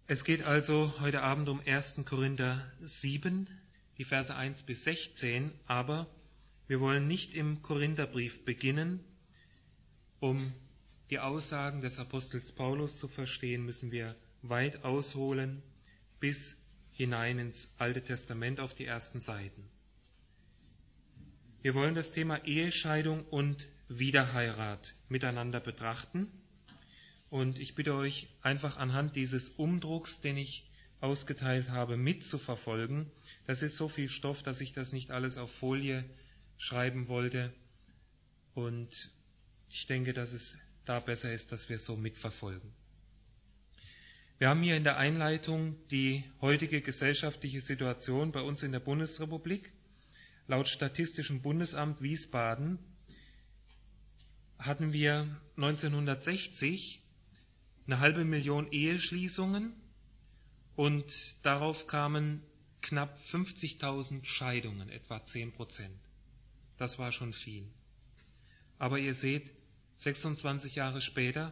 Es geht also heute Abend um 1. Korinther 7, die Verse 1 bis 16, aber wir wollen nicht im Korintherbrief beginnen. Um die Aussagen des Apostels Paulus zu verstehen, müssen wir weit ausholen bis hinein ins Alte Testament auf die ersten Seiten. Wir wollen das Thema Ehescheidung und Wiederheirat miteinander betrachten. Und ich bitte euch einfach anhand dieses Umdrucks, den ich ausgeteilt habe, mitzuverfolgen. Das ist so viel Stoff, dass ich das nicht alles auf Folie schreiben wollte. Und ich denke, dass es da besser ist, dass wir es so mitverfolgen. Wir haben hier in der Einleitung die heutige gesellschaftliche Situation bei uns in der Bundesrepublik. Laut Statistischem Bundesamt Wiesbaden hatten wir 1960 eine 500.000 Eheschließungen und darauf kamen knapp 50.000 Scheidungen, etwa 10%. Das war schon viel. Aber ihr seht, 26 Jahre später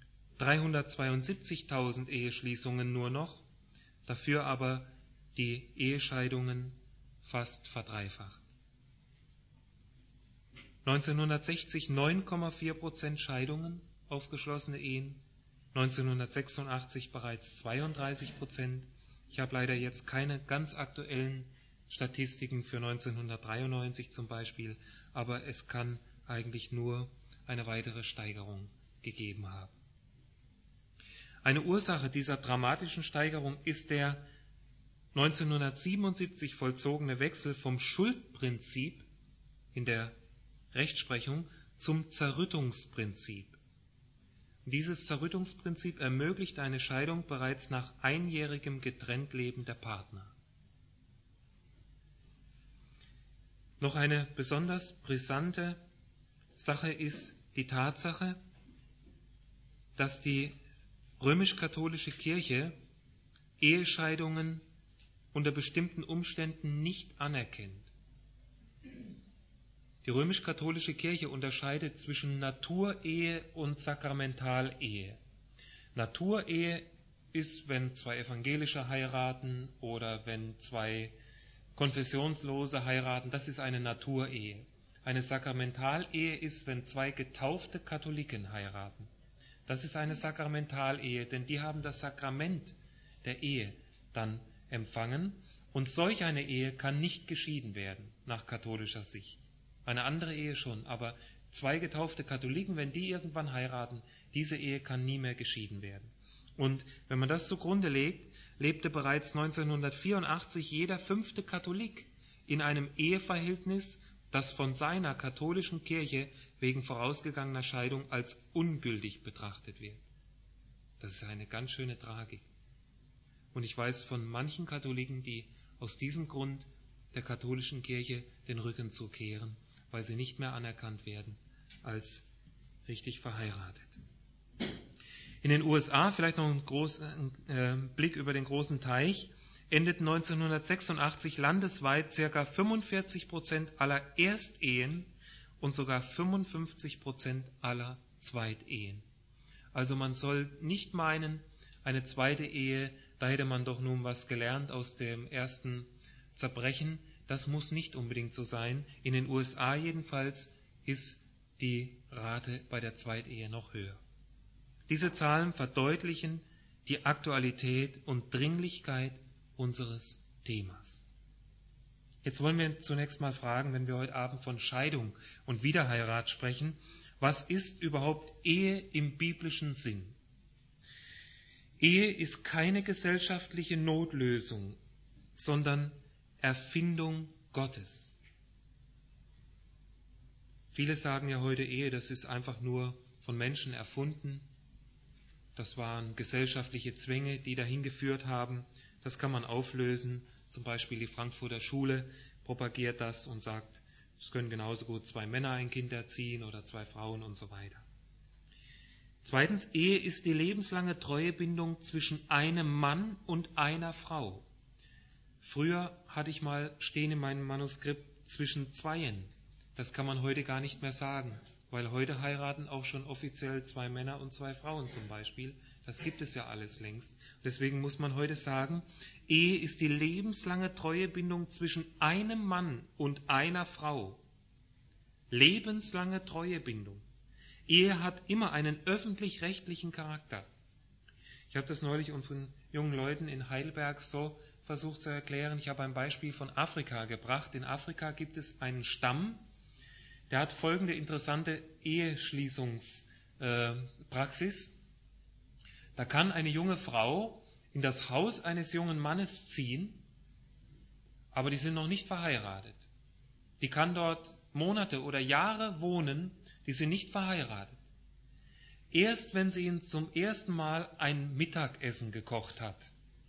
372.000 Eheschließungen nur noch, dafür aber die Ehescheidungen fast verdreifacht. 1960 9,4% Scheidungen, aufgeschlossene Ehen, 1986 bereits 32%. Ich habe leider jetzt keine ganz aktuellen Statistiken für 1993 zum Beispiel, aber es kann eigentlich nur eine weitere Steigerung gegeben haben. Eine Ursache dieser dramatischen Steigerung ist der 1977 vollzogene Wechsel vom Schuldprinzip in der Rechtsprechung zum Zerrüttungsprinzip. Dieses Zerrüttungsprinzip ermöglicht eine Scheidung bereits nach einjährigem Getrenntleben der Partner. Noch eine besonders brisante Sache ist die Tatsache, dass die römisch-katholische Kirche Ehescheidungen unter bestimmten Umständen nicht anerkennt. Die römisch-katholische Kirche unterscheidet zwischen Naturehe und Sakramentalehe. Naturehe ist, wenn zwei Evangelische heiraten oder wenn zwei Konfessionslose heiraten, das ist eine Naturehe. Eine Sakramentalehe ist, wenn zwei getaufte Katholiken heiraten. Das ist eine Sakramentalehe, denn die haben das Sakrament der Ehe dann empfangen. Und solch eine Ehe kann nicht geschieden werden, nach katholischer Sicht. Eine andere Ehe schon, aber zwei getaufte Katholiken, wenn die irgendwann heiraten, diese Ehe kann nie mehr geschieden werden. Und wenn man das zugrunde legt, lebte bereits 1984 jeder 5. Katholik in einem Eheverhältnis, das von seiner katholischen Kirche wegen vorausgegangener Scheidung als ungültig betrachtet wird. Das ist eine ganz schöne Tragik. Und ich weiß von manchen Katholiken, die aus diesem Grund der katholischen Kirche den Rücken zukehren, weil sie nicht mehr anerkannt werden als richtig verheiratet. In den USA, vielleicht noch ein großer Blick über den großen Teich, endeten 1986 landesweit ca. 45% aller Erstehen und sogar 55% aller Zweitehen. Also man soll nicht meinen, eine zweite Ehe, da hätte man doch nun was gelernt aus dem ersten Zerbrechen. Das muss nicht unbedingt so sein. In den USA jedenfalls ist die Rate bei der Zweitehe noch höher. Diese Zahlen verdeutlichen die Aktualität und Dringlichkeit unseres Themas. Jetzt wollen wir zunächst mal fragen, wenn wir heute Abend von Scheidung und Wiederheirat sprechen, was ist überhaupt Ehe im biblischen Sinn? Ehe ist keine gesellschaftliche Notlösung, sondern Erfindung Gottes. Viele sagen ja heute, Ehe, das ist einfach nur von Menschen erfunden. Das waren gesellschaftliche Zwänge, die dahin geführt haben. Das kann man auflösen. Zum Beispiel die Frankfurter Schule propagiert das und sagt, es können genauso gut 2 Männer ein Kind erziehen oder 2 Frauen und so weiter. Zweitens, Ehe ist die lebenslange Treuebindung zwischen einem Mann und einer Frau. Früher hatte ich mal stehen in meinem Manuskript zwischen Zweien. Das kann man heute gar nicht mehr sagen, weil heute heiraten auch schon offiziell 2 Männer und 2 Frauen zum Beispiel. Das gibt es ja alles längst. Deswegen muss man heute sagen, Ehe ist die lebenslange Treuebindung zwischen einem Mann und einer Frau. Lebenslange Treuebindung. Ehe hat immer einen öffentlich-rechtlichen Charakter. Ich habe das neulich unseren jungen Leuten in Heidelberg so versucht zu erklären. Ich habe ein Beispiel von Afrika gebracht. In Afrika gibt es einen Stamm, der hat folgende interessante Eheschließungspraxis. Da kann eine junge Frau in das Haus eines jungen Mannes ziehen, aber die sind noch nicht verheiratet. Die kann dort Monate oder Jahre wohnen, die sind nicht verheiratet. Erst wenn sie ihm zum ersten Mal ein Mittagessen gekocht hat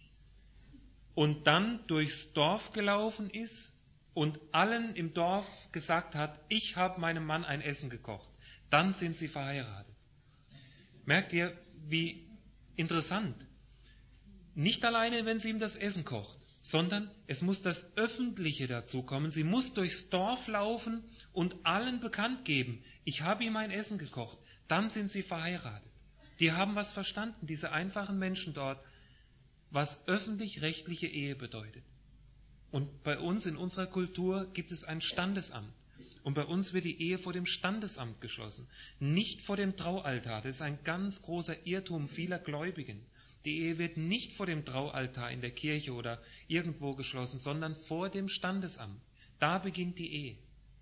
und dann durchs Dorf gelaufen ist und allen im Dorf gesagt hat, ich habe meinem Mann ein Essen gekocht, dann sind sie verheiratet. Merkt ihr, wie interessant? Nicht alleine, wenn sie ihm das Essen kocht, sondern es muss das Öffentliche dazu kommen. Sie muss durchs Dorf laufen und allen bekannt geben, ich habe ihm ein Essen gekocht. Dann sind sie verheiratet. Die haben was verstanden, diese einfachen Menschen dort, was öffentlich-rechtliche Ehe bedeutet. Und bei uns in unserer Kultur gibt es ein Standesamt. Und bei uns wird die Ehe vor dem Standesamt geschlossen, nicht vor dem Traualtar. Das ist ein ganz großer Irrtum vieler Gläubigen. Die Ehe wird nicht vor dem Traualtar in der Kirche oder irgendwo geschlossen, sondern vor dem Standesamt. Da beginnt die Ehe.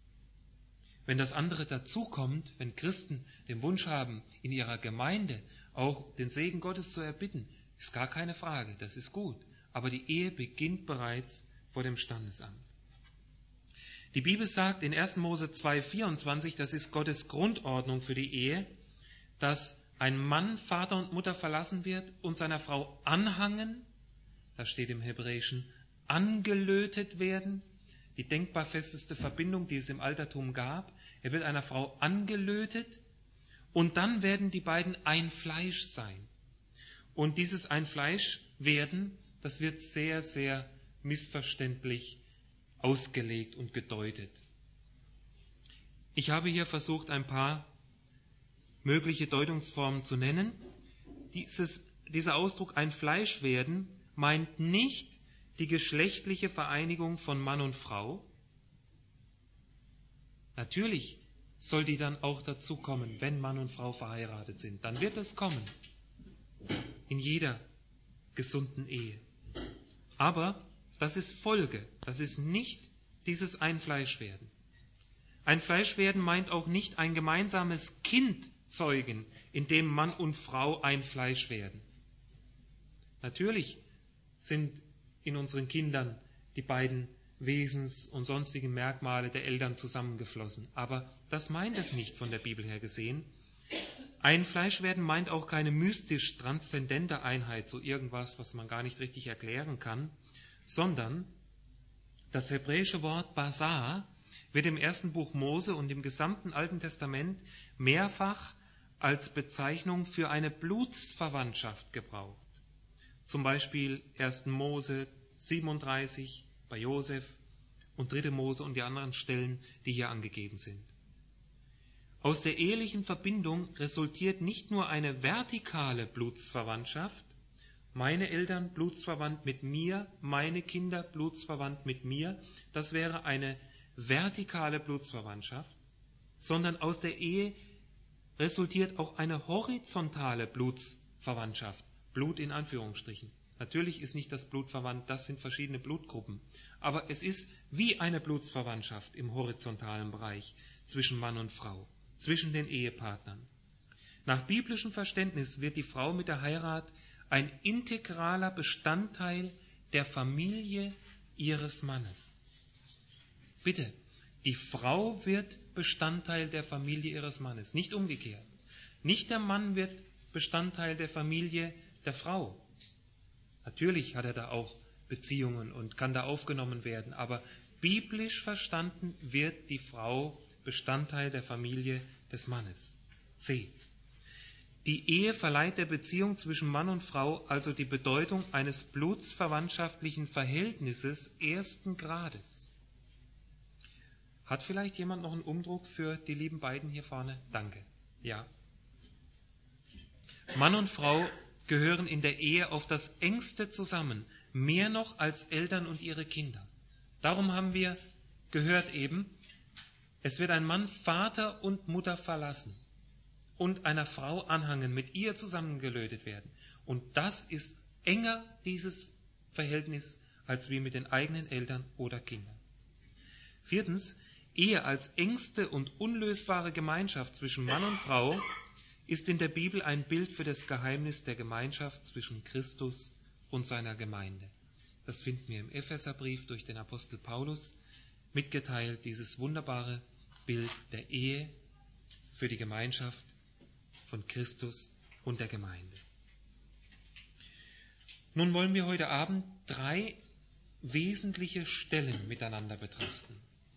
Wenn das andere dazukommt, wenn Christen den Wunsch haben, in ihrer Gemeinde auch den Segen Gottes zu erbitten, ist gar keine Frage, das ist gut. Aber die Ehe beginnt bereits vor dem Standesamt. Die Bibel sagt in 1. Mose 2,24, das ist Gottes Grundordnung für die Ehe, dass ein Mann Vater und Mutter verlassen wird und seiner Frau anhangen, das steht im Hebräischen, angelötet werden, die denkbar festeste Verbindung, die es im Altertum gab. Er wird einer Frau angelötet und dann werden die beiden ein Fleisch sein. Und dieses ein Fleisch werden, das wird sehr, sehr missverständlich ausgelegt und gedeutet. Ich habe hier versucht, ein paar mögliche Deutungsformen zu nennen. Dieser Ausdruck ein Fleisch werden meint nicht die geschlechtliche Vereinigung von Mann und Frau. Natürlich soll die dann auch dazu kommen, wenn Mann und Frau verheiratet sind. Dann wird es kommen. In jeder gesunden Ehe. Aber das ist Folge. Das ist nicht dieses Ein-Fleisch-Werden. Ein Fleischwerden meint auch nicht ein gemeinsames Kind zeugen, in dem Mann und Frau ein Fleisch werden. Natürlich sind in unseren Kindern die beiden Wesens- und sonstigen Merkmale der Eltern zusammengeflossen. Aber das meint es nicht von der Bibel her gesehen. Ein Fleischwerden meint auch keine mystisch transzendente Einheit, so irgendwas, was man gar nicht richtig erklären kann, sondern das hebräische Wort Basar wird im ersten Buch Mose und im gesamten Alten Testament mehrfach als Bezeichnung für eine Blutsverwandtschaft gebraucht. Zum Beispiel 1. Mose 37 bei Josef und 3. Mose und die anderen Stellen, die hier angegeben sind. Aus der ehelichen Verbindung resultiert nicht nur eine vertikale Blutsverwandtschaft, meine Eltern blutsverwandt mit mir, meine Kinder blutsverwandt mit mir, das wäre eine vertikale Blutsverwandtschaft, sondern aus der Ehe resultiert auch eine horizontale Blutsverwandtschaft, Blut in Anführungsstrichen. Natürlich ist nicht das Blut verwandt, das sind verschiedene Blutgruppen, aber es ist wie eine Blutsverwandtschaft im horizontalen Bereich zwischen Mann und Frau, zwischen den Ehepartnern. Nach biblischem Verständnis wird die Frau mit der Heirat ein integraler Bestandteil der Familie ihres Mannes. Bitte, die Frau wird Bestandteil der Familie ihres Mannes, nicht umgekehrt. Nicht der Mann wird Bestandteil der Familie der Frau. Natürlich hat er da auch Beziehungen und kann da aufgenommen werden, aber biblisch verstanden wird die Frau Bestandteil der Familie des Mannes. C. Die Ehe verleiht der Beziehung zwischen Mann und Frau also die Bedeutung eines blutsverwandtschaftlichen Verhältnisses ersten Grades. Hat vielleicht jemand noch einen Umdruck für die lieben beiden hier vorne? Danke. Ja. Mann und Frau gehören in der Ehe auf das engste zusammen, mehr noch als Eltern und ihre Kinder. Darum haben wir gehört eben, es wird ein Mann Vater und Mutter verlassen und einer Frau anhangen, mit ihr zusammengelötet werden. Und das ist enger, dieses Verhältnis, als wie mit den eigenen Eltern oder Kindern. 4. Ehe als engste und unlösbare Gemeinschaft zwischen Mann und Frau ist in der Bibel ein Bild für das Geheimnis der Gemeinschaft zwischen Christus und seiner Gemeinde. Das finden wir im Epheserbrief durch den Apostel Paulus mitgeteilt, dieses wunderbare Bild der Ehe für die Gemeinschaft von Christus und der Gemeinde. Nun wollen wir heute Abend 3 wesentliche Stellen miteinander betrachten,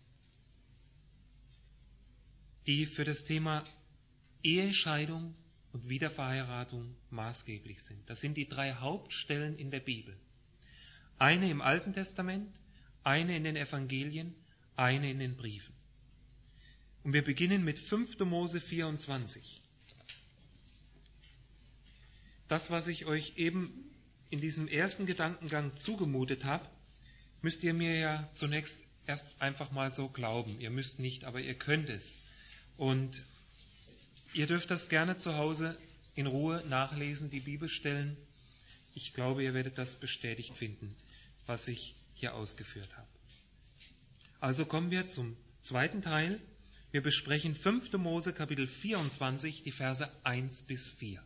die für das Thema Ehescheidung und Wiederverheiratung maßgeblich sind. Das sind die 3 Hauptstellen in der Bibel. Eine im Alten Testament, eine in den Evangelien, eine in den Briefen. Und wir beginnen mit 5. Mose 24. Das, was ich euch eben in diesem ersten Gedankengang zugemutet habe, müsst ihr mir ja zunächst erst einfach mal so glauben. Ihr müsst nicht, aber ihr könnt es. Und ihr dürft das gerne zu Hause in Ruhe nachlesen, die Bibelstellen. Ich glaube, ihr werdet das bestätigt finden, was ich hier ausgeführt habe. Also kommen wir zum zweiten Teil. Wir besprechen 5. Mose Kapitel 24, die Verse 1 bis 4.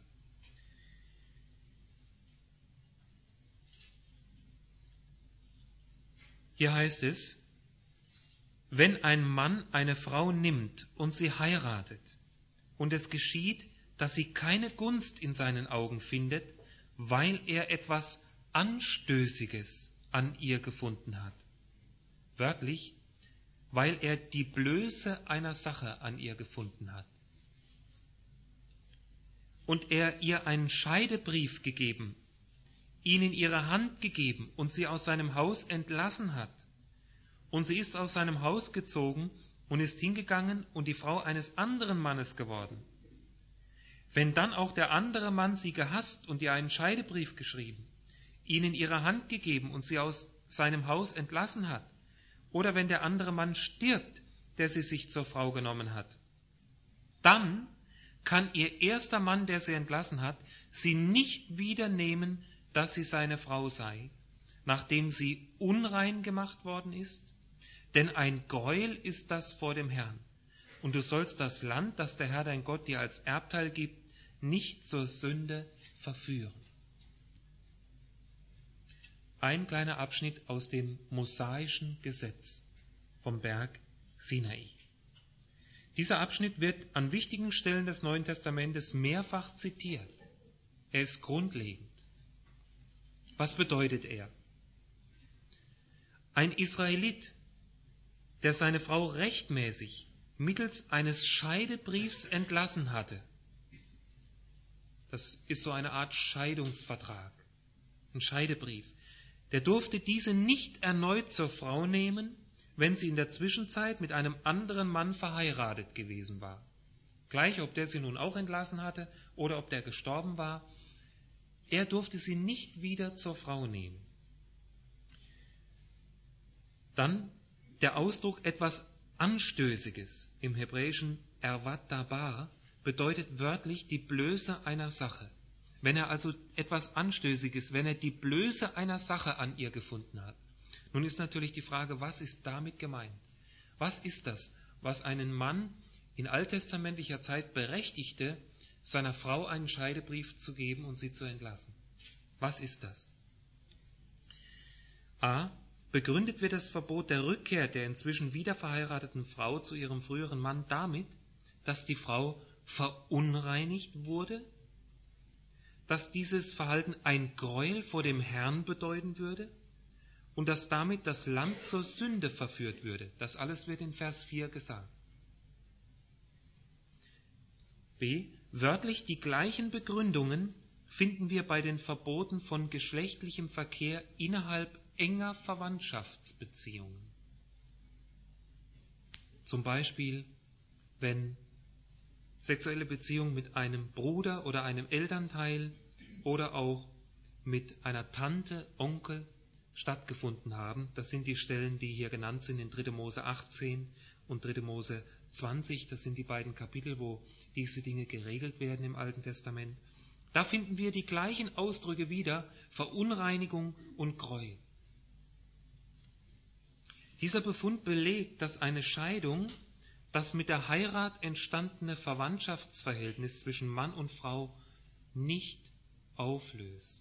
Hier heißt es: Wenn ein Mann eine Frau nimmt und sie heiratet, und es geschieht, dass sie keine Gunst in seinen Augen findet, weil er etwas Anstößiges an ihr gefunden hat. Wörtlich, weil er die Blöße einer Sache an ihr gefunden hat. Und er ihr einen Scheidebrief gegeben, ihn in ihre Hand gegeben und sie aus seinem Haus entlassen hat. Und sie ist aus seinem Haus gezogen und ist hingegangen und die Frau eines anderen Mannes geworden. Wenn dann auch der andere Mann sie gehasst und ihr einen Scheidebrief geschrieben, ihn in ihre Hand gegeben und sie aus seinem Haus entlassen hat, oder wenn der andere Mann stirbt, der sie sich zur Frau genommen hat, dann kann ihr erster Mann, der sie entlassen hat, sie nicht wieder nehmen, dass sie seine Frau sei, nachdem sie unrein gemacht worden ist. Denn ein Gräuel ist das vor dem Herrn. Und du sollst das Land, das der Herr dein Gott dir als Erbteil gibt, nicht zur Sünde verführen. Ein kleiner Abschnitt aus dem mosaischen Gesetz vom Berg Sinai. Dieser Abschnitt wird an wichtigen Stellen des Neuen Testamentes mehrfach zitiert. Er ist grundlegend. Was bedeutet er? Ein Israelit, der seine Frau rechtmäßig mittels eines Scheidebriefs entlassen hatte. Das ist so eine Art Scheidungsvertrag, ein Scheidebrief. Der durfte diese nicht erneut zur Frau nehmen, wenn sie in der Zwischenzeit mit einem anderen Mann verheiratet gewesen war. Gleich, ob der sie nun auch entlassen hatte oder ob der gestorben war, er durfte sie nicht wieder zur Frau nehmen. Dann der Ausdruck etwas Anstößiges im Hebräischen ervat dabar bedeutet wörtlich die Blöße einer Sache. Wenn er also etwas Anstößiges, wenn er die Blöße einer Sache an ihr gefunden hat. Nun ist natürlich die Frage, was ist damit gemeint? Was ist das, was einen Mann in alttestamentlicher Zeit berechtigte, seiner Frau einen Scheidebrief zu geben und sie zu entlassen? Was ist das? A. Begründet wird das Verbot der Rückkehr der inzwischen wiederverheirateten Frau zu ihrem früheren Mann damit, dass die Frau verunreinigt wurde, dass dieses Verhalten ein Gräuel vor dem Herrn bedeuten würde und dass damit das Land zur Sünde verführt würde. Das alles wird in Vers 4 gesagt. B. Wörtlich die gleichen Begründungen finden wir bei den Verboten von geschlechtlichem Verkehr innerhalb enger Verwandtschaftsbeziehungen. Zum Beispiel, wenn sexuelle Beziehung mit einem Bruder oder einem Elternteil oder auch mit einer Tante, Onkel stattgefunden haben. Das sind die Stellen, die hier genannt sind in 3. Mose 18 und 3. Mose 20. Das sind die beiden Kapitel, wo diese Dinge geregelt werden im Alten Testament. Da finden wir die gleichen Ausdrücke wieder, Verunreinigung und Gräuel. Dieser Befund belegt, dass eine Scheidung das mit der Heirat entstandene Verwandtschaftsverhältnis zwischen Mann und Frau nicht auflöst.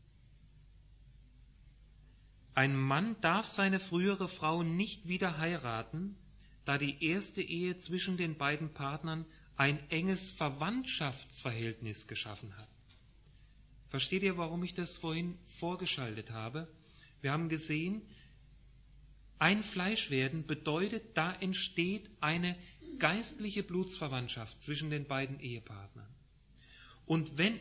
Ein Mann darf seine frühere Frau nicht wieder heiraten, da die erste Ehe zwischen den beiden Partnern ein enges Verwandtschaftsverhältnis geschaffen hat. Versteht ihr, warum ich das vorhin vorgeschaltet habe? Wir haben gesehen, ein Fleischwerden bedeutet, da entsteht eine geistliche Blutsverwandtschaft zwischen den beiden Ehepartnern. Und wenn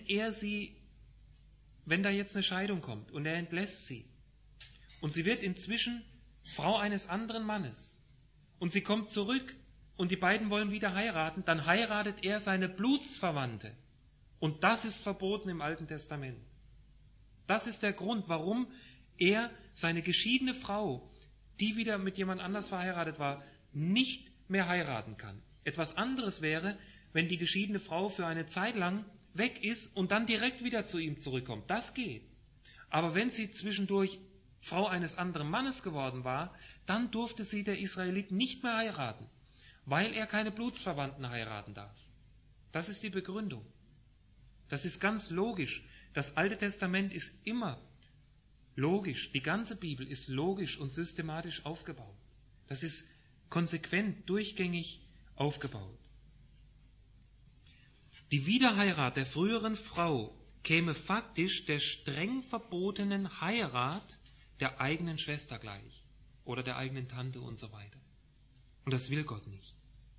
da jetzt eine Scheidung kommt und er entlässt sie und sie wird inzwischen Frau eines anderen Mannes und sie kommt zurück und die beiden wollen wieder heiraten, dann heiratet er seine Blutsverwandte. Und das ist verboten im Alten Testament. Das ist der Grund, warum er seine geschiedene Frau, die wieder mit jemand anders verheiratet war, nicht mehr heiraten kann. Etwas anderes wäre, wenn die geschiedene Frau für eine Zeit lang weg ist und dann direkt wieder zu ihm zurückkommt. Das geht. Aber wenn sie zwischendurch Frau eines anderen Mannes geworden war, dann durfte sie der Israelit nicht mehr heiraten, weil er keine Blutsverwandten heiraten darf. Das ist die Begründung. Das ist ganz logisch. Das Alte Testament ist immer logisch. Die ganze Bibel ist logisch und systematisch aufgebaut. Das ist konsequent, durchgängig aufgebaut. Die Wiederheirat der früheren Frau käme faktisch der streng verbotenen Heirat der eigenen Schwester gleich oder der eigenen Tante und so weiter. Und das will Gott nicht.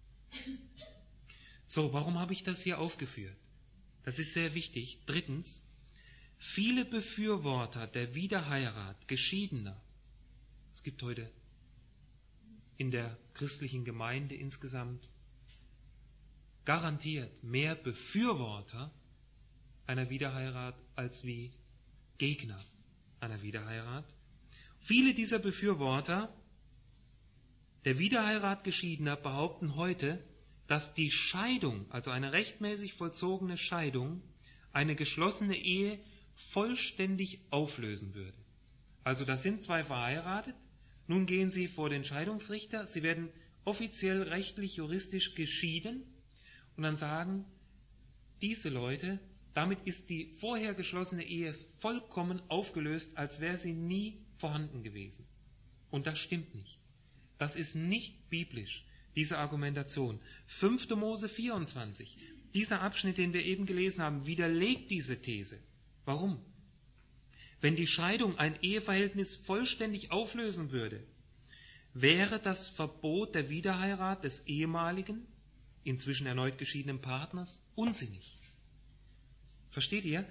So, warum habe ich das hier aufgeführt? Das ist sehr wichtig. Drittens, viele Befürworter der Wiederheirat Geschiedener, es gibt heute in der christlichen Gemeinde insgesamt garantiert mehr Befürworter einer Wiederheirat als wie Gegner einer Wiederheirat. Viele dieser Befürworter der Wiederheirat Geschiedener behaupten heute, dass die Scheidung, also eine rechtmäßig vollzogene Scheidung, eine geschlossene Ehe vollständig auflösen würde. Also da sind zwei verheiratet, nun gehen sie vor den Scheidungsrichter, sie werden offiziell rechtlich, juristisch geschieden und dann sagen diese Leute, damit ist die vorher geschlossene Ehe vollkommen aufgelöst, als wäre sie nie vorhanden gewesen. Und das stimmt nicht. Das ist nicht biblisch, diese Argumentation. 5. Mose 24, dieser Abschnitt, den wir eben gelesen haben, widerlegt diese These. Warum? Wenn die Scheidung ein Eheverhältnis vollständig auflösen würde, wäre das Verbot der Wiederheirat des ehemaligen, inzwischen erneut geschiedenen Partners unsinnig. Versteht ihr?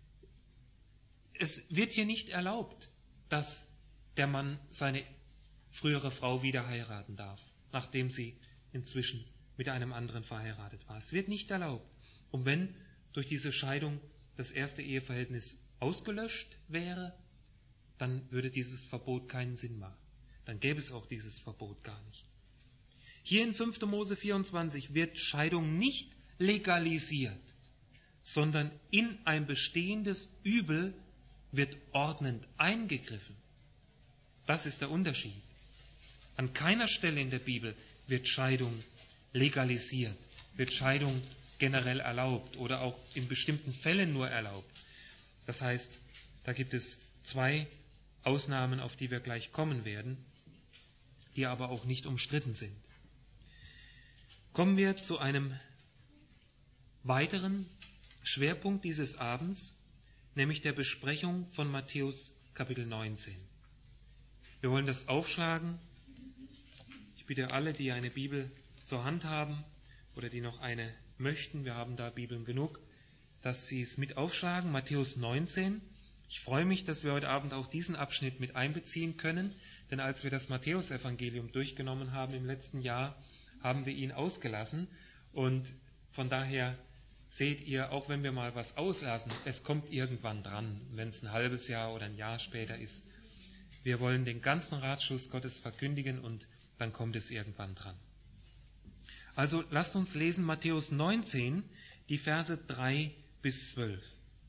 Es wird hier nicht erlaubt, dass der Mann seine frühere Frau wieder heiraten darf, nachdem sie inzwischen mit einem anderen verheiratet war. Es wird nicht erlaubt. Und wenn durch diese Scheidung das erste Eheverhältnis ausgelöscht wäre, dann würde dieses Verbot keinen Sinn machen. Dann gäbe es auch dieses Verbot gar nicht. Hier in 5. Mose 24 wird Scheidung nicht legalisiert, sondern in ein bestehendes Übel wird ordnend eingegriffen. Das ist der Unterschied. An keiner Stelle in der Bibel wird Scheidung legalisiert, wird Scheidung generell erlaubt oder auch in bestimmten Fällen nur erlaubt. Das heißt, da gibt es zwei Ausnahmen, auf die wir gleich kommen werden, die aber auch nicht umstritten sind. Kommen wir zu einem weiteren Schwerpunkt dieses Abends, nämlich der Besprechung von Matthäus Kapitel 19. Wir wollen das aufschlagen. Ich bitte alle, die eine Bibel zur Hand haben oder die noch eine möchten, wir haben da Bibeln genug, dass sie es mit aufschlagen. Matthäus 19. Ich freue mich, dass wir heute Abend auch diesen Abschnitt mit einbeziehen können, denn als wir das Matthäusevangelium durchgenommen haben im letzten Jahr, haben wir ihn ausgelassen und von daher seht ihr, auch wenn wir mal was auslassen, es kommt irgendwann dran, wenn es ein halbes Jahr oder ein Jahr später ist. Wir wollen den ganzen Ratschluss Gottes verkündigen und dann kommt es irgendwann dran. Also lasst uns lesen Matthäus 19, die Verse 3 bis 12.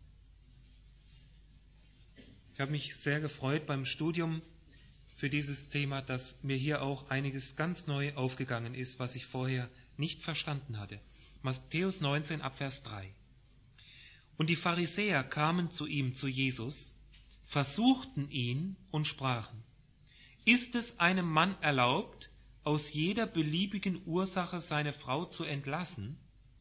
Ich habe mich sehr gefreut beim Studium für dieses Thema, dass mir hier auch einiges ganz neu aufgegangen ist, was ich vorher nicht verstanden hatte. Matthäus 19 ab Vers 3. Und die Pharisäer kamen zu ihm, zu Jesus, versuchten ihn und sprachen: Ist es einem Mann erlaubt, aus jeder beliebigen Ursache seine Frau zu entlassen?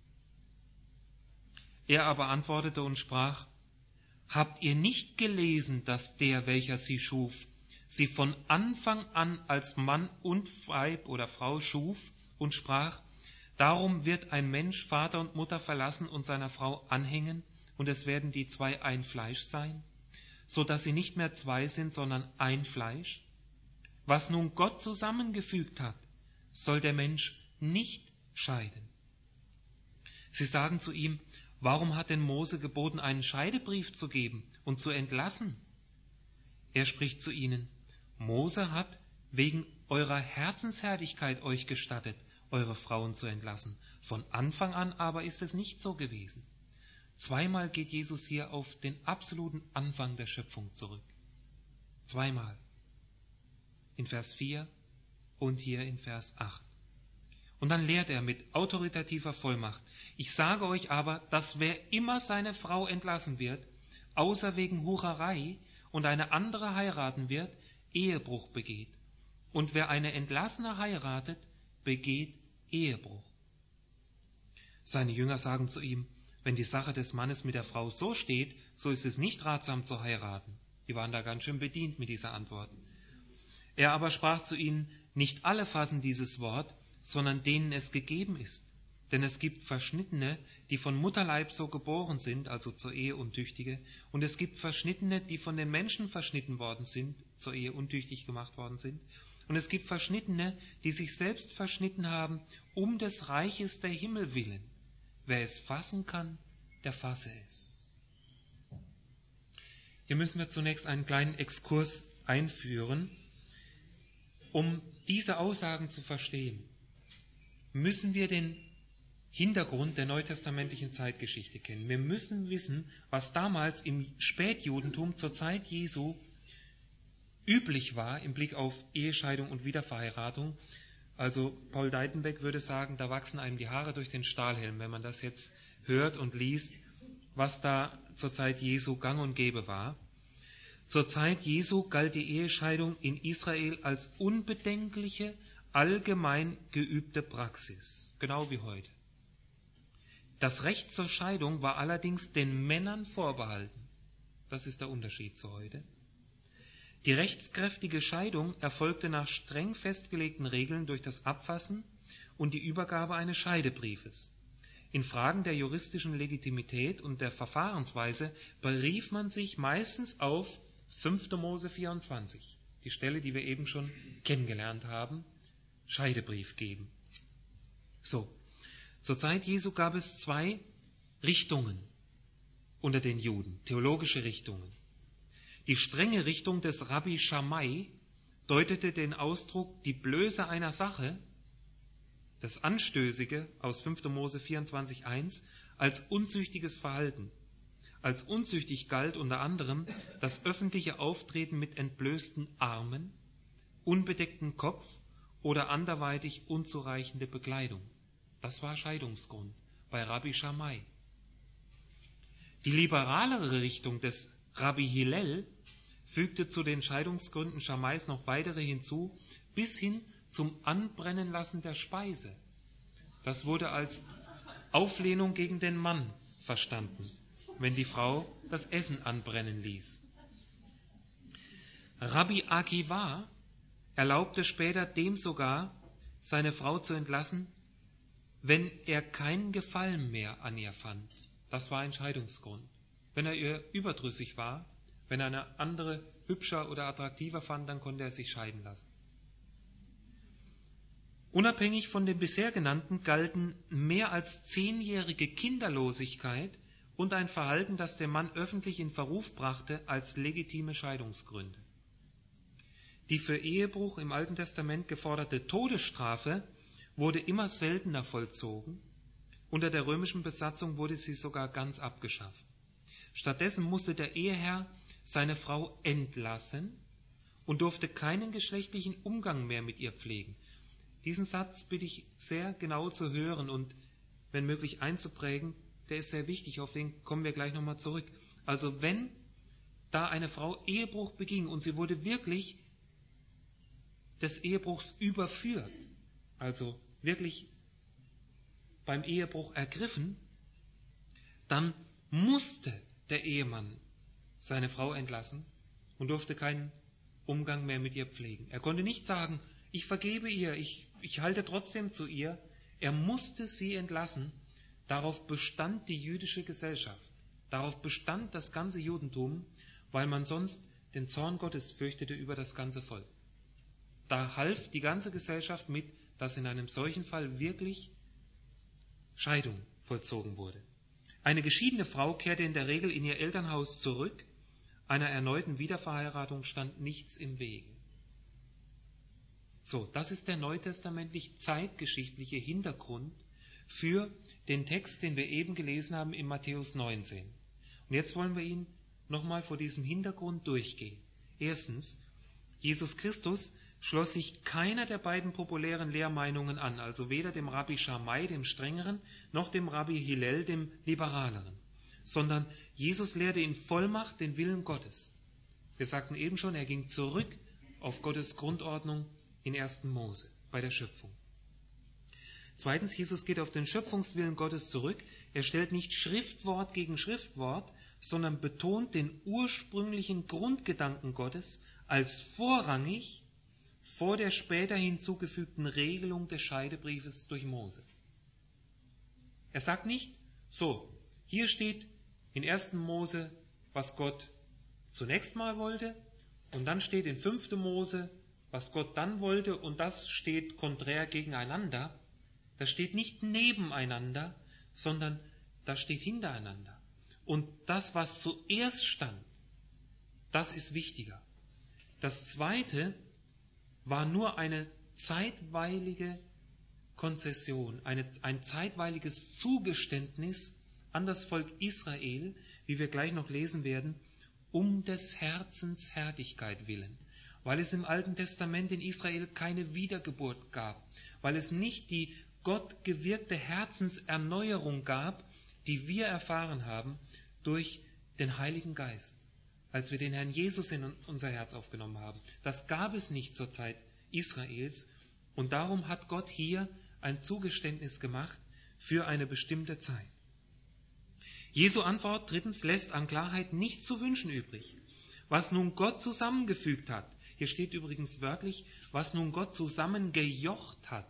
Er aber antwortete und sprach: Habt ihr nicht gelesen, dass der, welcher sie schuf, sie von Anfang an als Mann und Weib oder Frau schuf und sprach: Darum wird ein Mensch Vater und Mutter verlassen und seiner Frau anhängen, und es werden die zwei ein Fleisch sein, so dass sie nicht mehr zwei sind, sondern ein Fleisch? Was nun Gott zusammengefügt hat, soll der Mensch nicht scheiden. Sie sagen zu ihm: Warum hat denn Mose geboten, einen Scheidebrief zu geben und zu entlassen? Er spricht zu ihnen: Mose hat wegen eurer Herzenshärtigkeit euch gestattet, eure Frauen zu entlassen. Von Anfang an aber ist es nicht so gewesen. Zweimal geht Jesus hier auf den absoluten Anfang der Schöpfung zurück. Zweimal. In Vers 4 und hier in Vers 8. Und dann lehrt er mit autoritativer Vollmacht: Ich sage euch aber, dass wer immer seine Frau entlassen wird, außer wegen Hurerei, und eine andere heiraten wird, Ehebruch begeht. Und wer eine Entlassene heiratet, begeht Ehebruch. Seine Jünger sagen zu ihm: Wenn die Sache des Mannes mit der Frau so steht, so ist es nicht ratsam zu heiraten. Die waren da ganz schön bedient mit dieser Antwort. Er aber sprach zu ihnen: Nicht alle fassen dieses Wort, sondern denen es gegeben ist. Denn es gibt Verschnittene, die von Mutterleib so geboren sind, also zur Ehe untüchtige, und es gibt Verschnittene, die von den Menschen verschnitten worden sind, zur Ehe untüchtig gemacht worden sind, und es gibt Verschnittene, die sich selbst verschnitten haben, um des Reiches der Himmel willen. Wer es fassen kann, der fasse es. Hier müssen wir zunächst einen kleinen Exkurs einführen. Um diese Aussagen zu verstehen, müssen wir den Hintergrund der neutestamentlichen Zeitgeschichte kennen. Wir müssen wissen, was damals im Spätjudentum zur Zeit Jesu üblich war im Blick auf Ehescheidung und Wiederverheiratung. Also Paul Deitenbeck würde sagen, da wachsen einem die Haare durch den Stahlhelm, wenn man das jetzt hört und liest, was da zur Zeit Jesu gang und gäbe war. Zur Zeit Jesu galt die Ehescheidung in Israel als unbedenkliche, allgemein geübte Praxis, genau wie heute. Das Recht zur Scheidung war allerdings den Männern vorbehalten. Das ist der Unterschied zu heute. Die rechtskräftige Scheidung erfolgte nach streng festgelegten Regeln durch das Abfassen und die Übergabe eines Scheidebriefes. In Fragen der juristischen Legitimität und der Verfahrensweise berief man sich meistens auf 5. Mose 24, die Stelle, die wir eben schon kennengelernt haben, Scheidebrief geben. So, zur Zeit Jesu gab es 2 Richtungen unter den Juden, theologische Richtungen. Die strenge Richtung des Rabbi Shammai deutete den Ausdruck die Blöße einer Sache, das Anstößige aus 5. Mose 24,1, als unzüchtiges Verhalten. Als unzüchtig galt unter anderem das öffentliche Auftreten mit entblößten Armen, unbedeckten Kopf oder anderweitig unzureichende Bekleidung. Das war Scheidungsgrund bei Rabbi Shammai. Die liberalere Richtung des Rabbi Hillel fügte zu den Scheidungsgründen Schammais noch weitere hinzu, bis hin zum Anbrennen lassen der Speise. Das wurde als Auflehnung gegen den Mann verstanden, wenn die Frau das Essen anbrennen ließ. Rabbi Akiva erlaubte später dem sogar, seine Frau zu entlassen, wenn er keinen Gefallen mehr an ihr fand. Das war ein Scheidungsgrund. Wenn er ihr überdrüssig war, wenn er eine andere hübscher oder attraktiver fand, dann konnte er sich scheiden lassen. Unabhängig von dem bisher genannten galten mehr als 10-jährige Kinderlosigkeit und ein Verhalten, das der Mann öffentlich in Verruf brachte, als legitime Scheidungsgründe. Die für Ehebruch im Alten Testament geforderte Todesstrafe wurde immer seltener vollzogen. Unter der römischen Besatzung wurde sie sogar ganz abgeschafft. Stattdessen musste der Eheherr seine Frau entlassen und durfte keinen geschlechtlichen Umgang mehr mit ihr pflegen. Diesen Satz bitte ich sehr genau zu hören und wenn möglich einzuprägen, der ist sehr wichtig, auf den kommen wir gleich nochmal zurück. Also wenn da eine Frau Ehebruch beging und sie wurde wirklich des Ehebruchs überführt, also wirklich beim Ehebruch ergriffen, dann musste der Ehemann seine Frau entlassen und durfte keinen Umgang mehr mit ihr pflegen. Er konnte nicht sagen, ich vergebe ihr, ich halte trotzdem zu ihr. Er musste sie entlassen. Darauf bestand die jüdische Gesellschaft. Darauf bestand das ganze Judentum, weil man sonst den Zorn Gottes fürchtete über das ganze Volk. Da half die ganze Gesellschaft mit, dass in einem solchen Fall wirklich Scheidung vollzogen wurde. Eine geschiedene Frau kehrte in der Regel in ihr Elternhaus zurück. Einer erneuten Wiederverheiratung stand nichts im Wege. So, das ist der neutestamentlich zeitgeschichtliche Hintergrund für den Text, den wir eben gelesen haben in Matthäus 19. Und jetzt wollen wir ihn nochmal vor diesem Hintergrund durchgehen. Erstens, Jesus Christus schloss sich keiner der beiden populären Lehrmeinungen an, also weder dem Rabbi Shammai, dem strengeren, noch dem Rabbi Hillel, dem liberaleren, sondern Jesus lehrte in Vollmacht den Willen Gottes. Wir sagten eben schon, er ging zurück auf Gottes Grundordnung in 1. Mose bei der Schöpfung. Zweitens, Jesus geht auf den Schöpfungswillen Gottes zurück. Er stellt nicht Schriftwort gegen Schriftwort, sondern betont den ursprünglichen Grundgedanken Gottes als vorrangig vor der später hinzugefügten Regelung des Scheidebriefes durch Mose. Er sagt nicht, so, hier steht in 1. Mose, was Gott zunächst mal wollte, und dann steht in 5. Mose, was Gott dann wollte, und das steht konträr gegeneinander. Das steht nicht nebeneinander, sondern das steht hintereinander. Und das, was zuerst stand, das ist wichtiger. Das Zweite war nur eine zeitweilige Konzession, ein zeitweiliges Zugeständnis an das Volk Israel, wie wir gleich noch lesen werden, um des Herzens Herrlichkeit willen. Weil es im Alten Testament in Israel keine Wiedergeburt gab, weil es nicht die Gott gewirkte Herzenserneuerung gab, die wir erfahren haben durch den Heiligen Geist, als wir den Herrn Jesus in unser Herz aufgenommen haben. Das gab es nicht zur Zeit Israels und darum hat Gott hier ein Zugeständnis gemacht für eine bestimmte Zeit. Jesu Antwort drittens lässt an Klarheit nichts zu wünschen übrig. Was nun Gott zusammengefügt hat, hier steht übrigens wörtlich, was nun Gott zusammengejocht hat.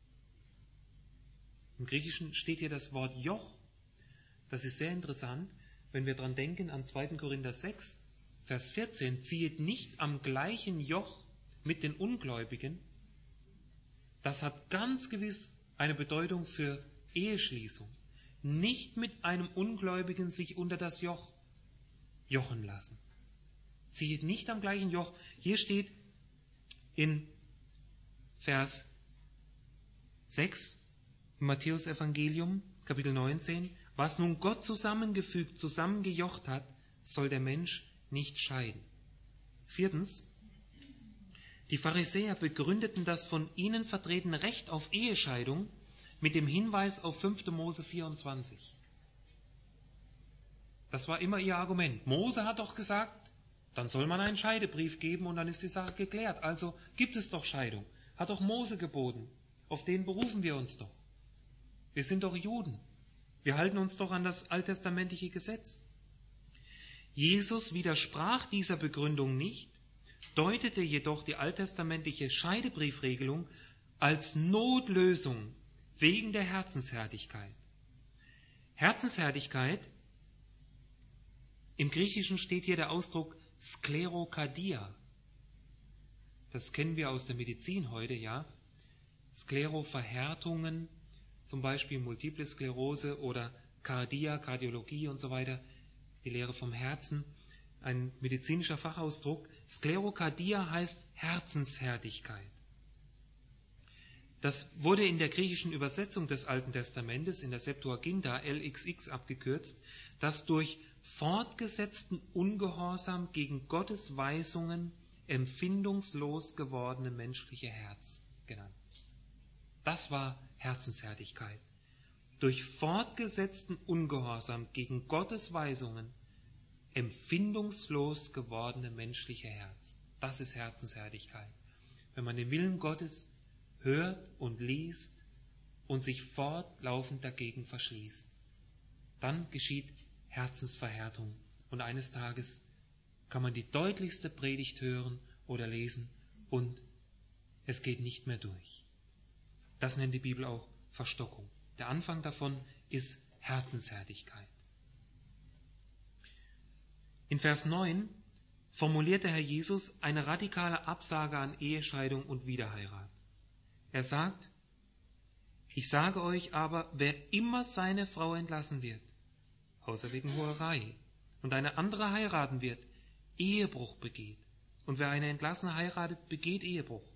Im Griechischen steht hier das Wort Joch. Das ist sehr interessant, wenn wir daran denken, an 2. Korinther 6, Vers 14, ziehet nicht am gleichen Joch mit den Ungläubigen. Das hat ganz gewiss eine Bedeutung für Eheschließung. Nicht mit einem Ungläubigen sich unter das Joch jochen lassen. Ziehet nicht am gleichen Joch. Hier steht in Vers 6 im Matthäus-Evangelium, Kapitel 19, was nun Gott zusammengefügt, zusammengejocht hat, soll der Mensch nicht scheiden. Viertens, die Pharisäer begründeten das von ihnen vertretene Recht auf Ehescheidung mit dem Hinweis auf 5. Mose 24. Das war immer ihr Argument. Mose hat doch gesagt, dann soll man einen Scheidebrief geben und dann ist die Sache geklärt. Also gibt es doch Scheidung. Hat doch Mose geboten. Auf den berufen wir uns doch. Wir sind doch Juden. Wir halten uns doch an das alttestamentliche Gesetz. Jesus widersprach dieser Begründung nicht, deutete jedoch die alttestamentliche Scheidebriefregelung als Notlösung wegen der Herzenshärtigkeit. Herzenshärtigkeit, im Griechischen steht hier der Ausdruck Sklerokardia. Das kennen wir aus der Medizin heute, ja. Skleroverhärtungen, zum Beispiel Multiple Sklerose oder Kardiologie und so weiter, die Lehre vom Herzen, ein medizinischer Fachausdruck. Sklerokardia heißt Herzenshärtigkeit. Das wurde in der griechischen Übersetzung des Alten Testamentes, in der Septuaginta, LXX abgekürzt, das durch fortgesetzten Ungehorsam gegen Gottes Weisungen empfindungslos gewordene menschliche Herz genannt. Das war Herzenshärtigkeit. Durch fortgesetzten Ungehorsam gegen Gottes Weisungen empfindungslos gewordene menschliche Herz. Das ist Herzenshärtigkeit. Wenn man den Willen Gottes hört und liest und sich fortlaufend dagegen verschließt, dann geschieht Herzensverhärtung. Und eines Tages kann man die deutlichste Predigt hören oder lesen und es geht nicht mehr durch. Das nennt die Bibel auch Verstockung. Der Anfang davon ist Herzenshärtigkeit. In Vers 9 formuliert der Herr Jesus eine radikale Absage an Ehescheidung und Wiederheirat. Er sagt, ich sage euch aber, wer immer seine Frau entlassen wird, außer wegen Hurerei, und eine andere heiraten wird, Ehebruch begeht. Und wer eine Entlassene heiratet, begeht Ehebruch.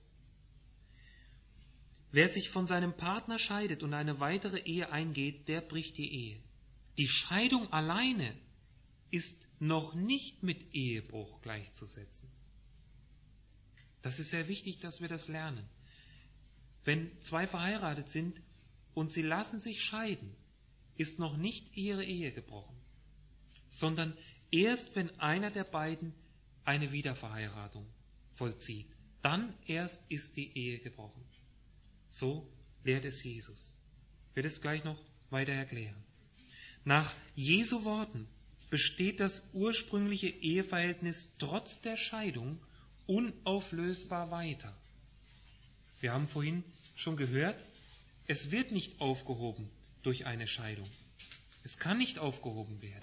Wer sich von seinem Partner scheidet und eine weitere Ehe eingeht, der bricht die Ehe. Die Scheidung alleine ist noch nicht mit Ehebruch gleichzusetzen. Das ist sehr wichtig, dass wir das lernen. Wenn zwei verheiratet sind und sie lassen sich scheiden, ist noch nicht ihre Ehe gebrochen, sondern erst wenn einer der beiden eine Wiederverheiratung vollzieht, dann erst ist die Ehe gebrochen. So lehrt es Jesus. Ich werde es gleich noch weiter erklären. Nach Jesu Worten besteht das ursprüngliche Eheverhältnis trotz der Scheidung unauflösbar weiter. Wir haben vorhin schon gehört, es wird nicht aufgehoben durch eine Scheidung. Es kann nicht aufgehoben werden.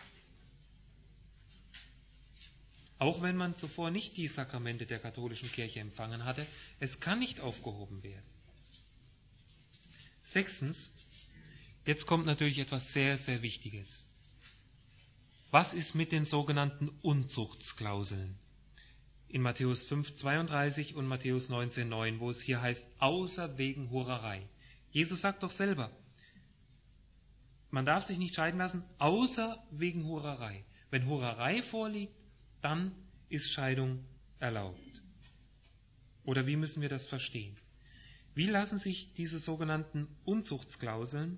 Auch wenn man zuvor nicht die Sakramente der katholischen Kirche empfangen hatte, es kann nicht aufgehoben werden. 6. Jetzt kommt natürlich etwas sehr, sehr Wichtiges. Was ist mit den sogenannten Unzuchtsklauseln? In Matthäus 5,32 und Matthäus 19,9, wo es hier heißt, außer wegen Hurerei. Jesus sagt doch selber, man darf sich nicht scheiden lassen, außer wegen Hurerei. Wenn Hurerei vorliegt, dann ist Scheidung erlaubt. Oder wie müssen wir das verstehen? Wie lassen sich diese sogenannten Unzuchtsklauseln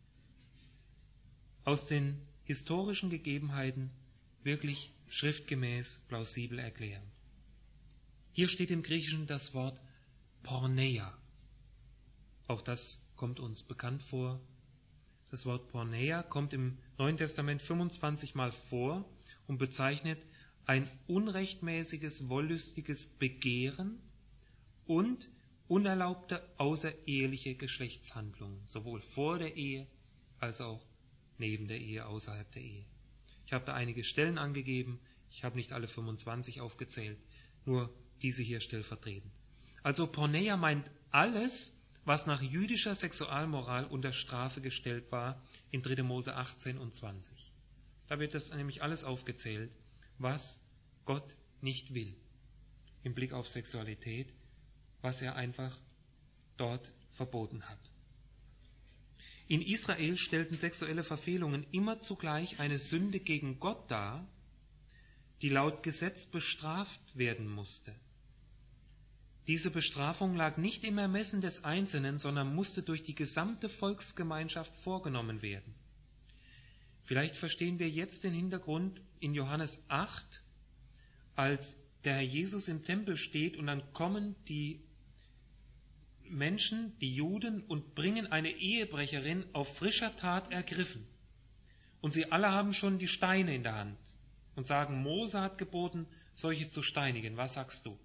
aus den historischen Gegebenheiten wirklich schriftgemäß plausibel erklären? Hier steht im Griechischen das Wort Porneia. Auch das kommt uns bekannt vor. Das Wort Porneia kommt im Neuen Testament 25 Mal vor und bezeichnet ein unrechtmäßiges, wollüstiges Begehren und unerlaubte außereheliche Geschlechtshandlungen, sowohl vor der Ehe als auch neben der Ehe, außerhalb der Ehe. Ich habe da einige Stellen angegeben, ich habe nicht alle 25 aufgezählt, nur diese hier stellvertretend. Also Porneia meint alles, was nach jüdischer Sexualmoral unter Strafe gestellt war, in 3. Mose 18 und 20. Da wird das nämlich alles aufgezählt, was Gott nicht will, im Blick auf Sexualität, was er einfach dort verboten hat. In Israel stellten sexuelle Verfehlungen immer zugleich eine Sünde gegen Gott dar, die laut Gesetz bestraft werden musste. Diese Bestrafung lag nicht im Ermessen des Einzelnen, sondern musste durch die gesamte Volksgemeinschaft vorgenommen werden. Vielleicht verstehen wir jetzt den Hintergrund in Johannes 8, als der Herr Jesus im Tempel steht und dann kommen die Menschen, die Juden, und bringen eine Ehebrecherin auf frischer Tat ergriffen. Und sie alle haben schon die Steine in der Hand und sagen, Mose hat geboten, solche zu steinigen. Was sagst du?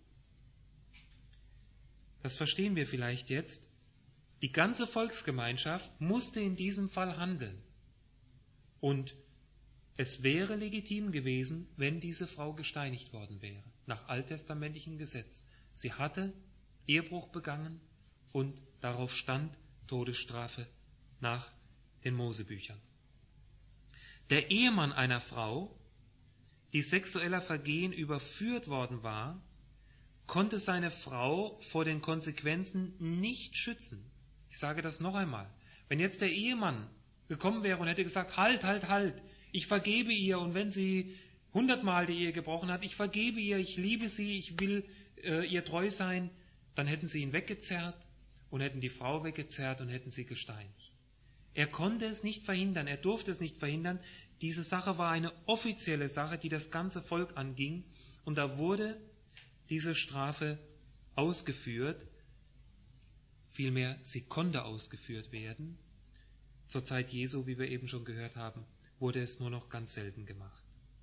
Das verstehen wir vielleicht jetzt. Die ganze Volksgemeinschaft musste in diesem Fall handeln. Und es wäre legitim gewesen, wenn diese Frau gesteinigt worden wäre, nach alttestamentlichem Gesetz. Sie hatte Ehebruch begangen und darauf stand Todesstrafe nach den Mosebüchern. Der Ehemann einer Frau, die sexueller Vergehen überführt worden war, konnte seine Frau vor den Konsequenzen nicht schützen. Ich sage das noch einmal. Wenn jetzt der Ehemann gekommen wäre und hätte gesagt, halt, ich vergebe ihr, und wenn sie 100-mal die Ehe gebrochen hat, ich vergebe ihr, ich liebe sie, ich will ihr treu sein, dann hätten sie ihn weggezerrt und hätten die Frau weggezerrt und hätten sie gesteinigt. Er konnte es nicht verhindern, er durfte es nicht verhindern. Diese Sache war eine offizielle Sache, die das ganze Volk anging, und da wurde diese Strafe ausgeführt. Vielmehr, sie konnte ausgeführt werden. Zur Zeit Jesu, wie wir eben schon gehört haben, wurde es nur noch ganz selten gemacht.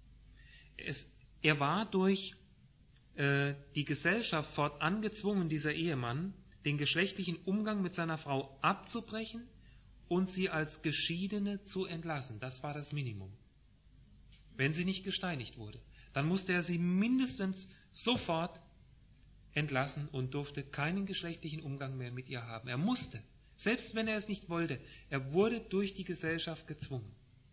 Er war durch die Gesellschaft fortan gezwungen, dieser Ehemann, den geschlechtlichen Umgang mit seiner Frau abzubrechen und sie als Geschiedene zu entlassen. Das war das Minimum. Wenn sie nicht gesteinigt wurde, dann musste er sie mindestens sofort entlassen und durfte keinen geschlechtlichen Umgang mehr mit ihr haben. Er musste, selbst wenn er es nicht wollte, er wurde durch die Gesellschaft gezwungen.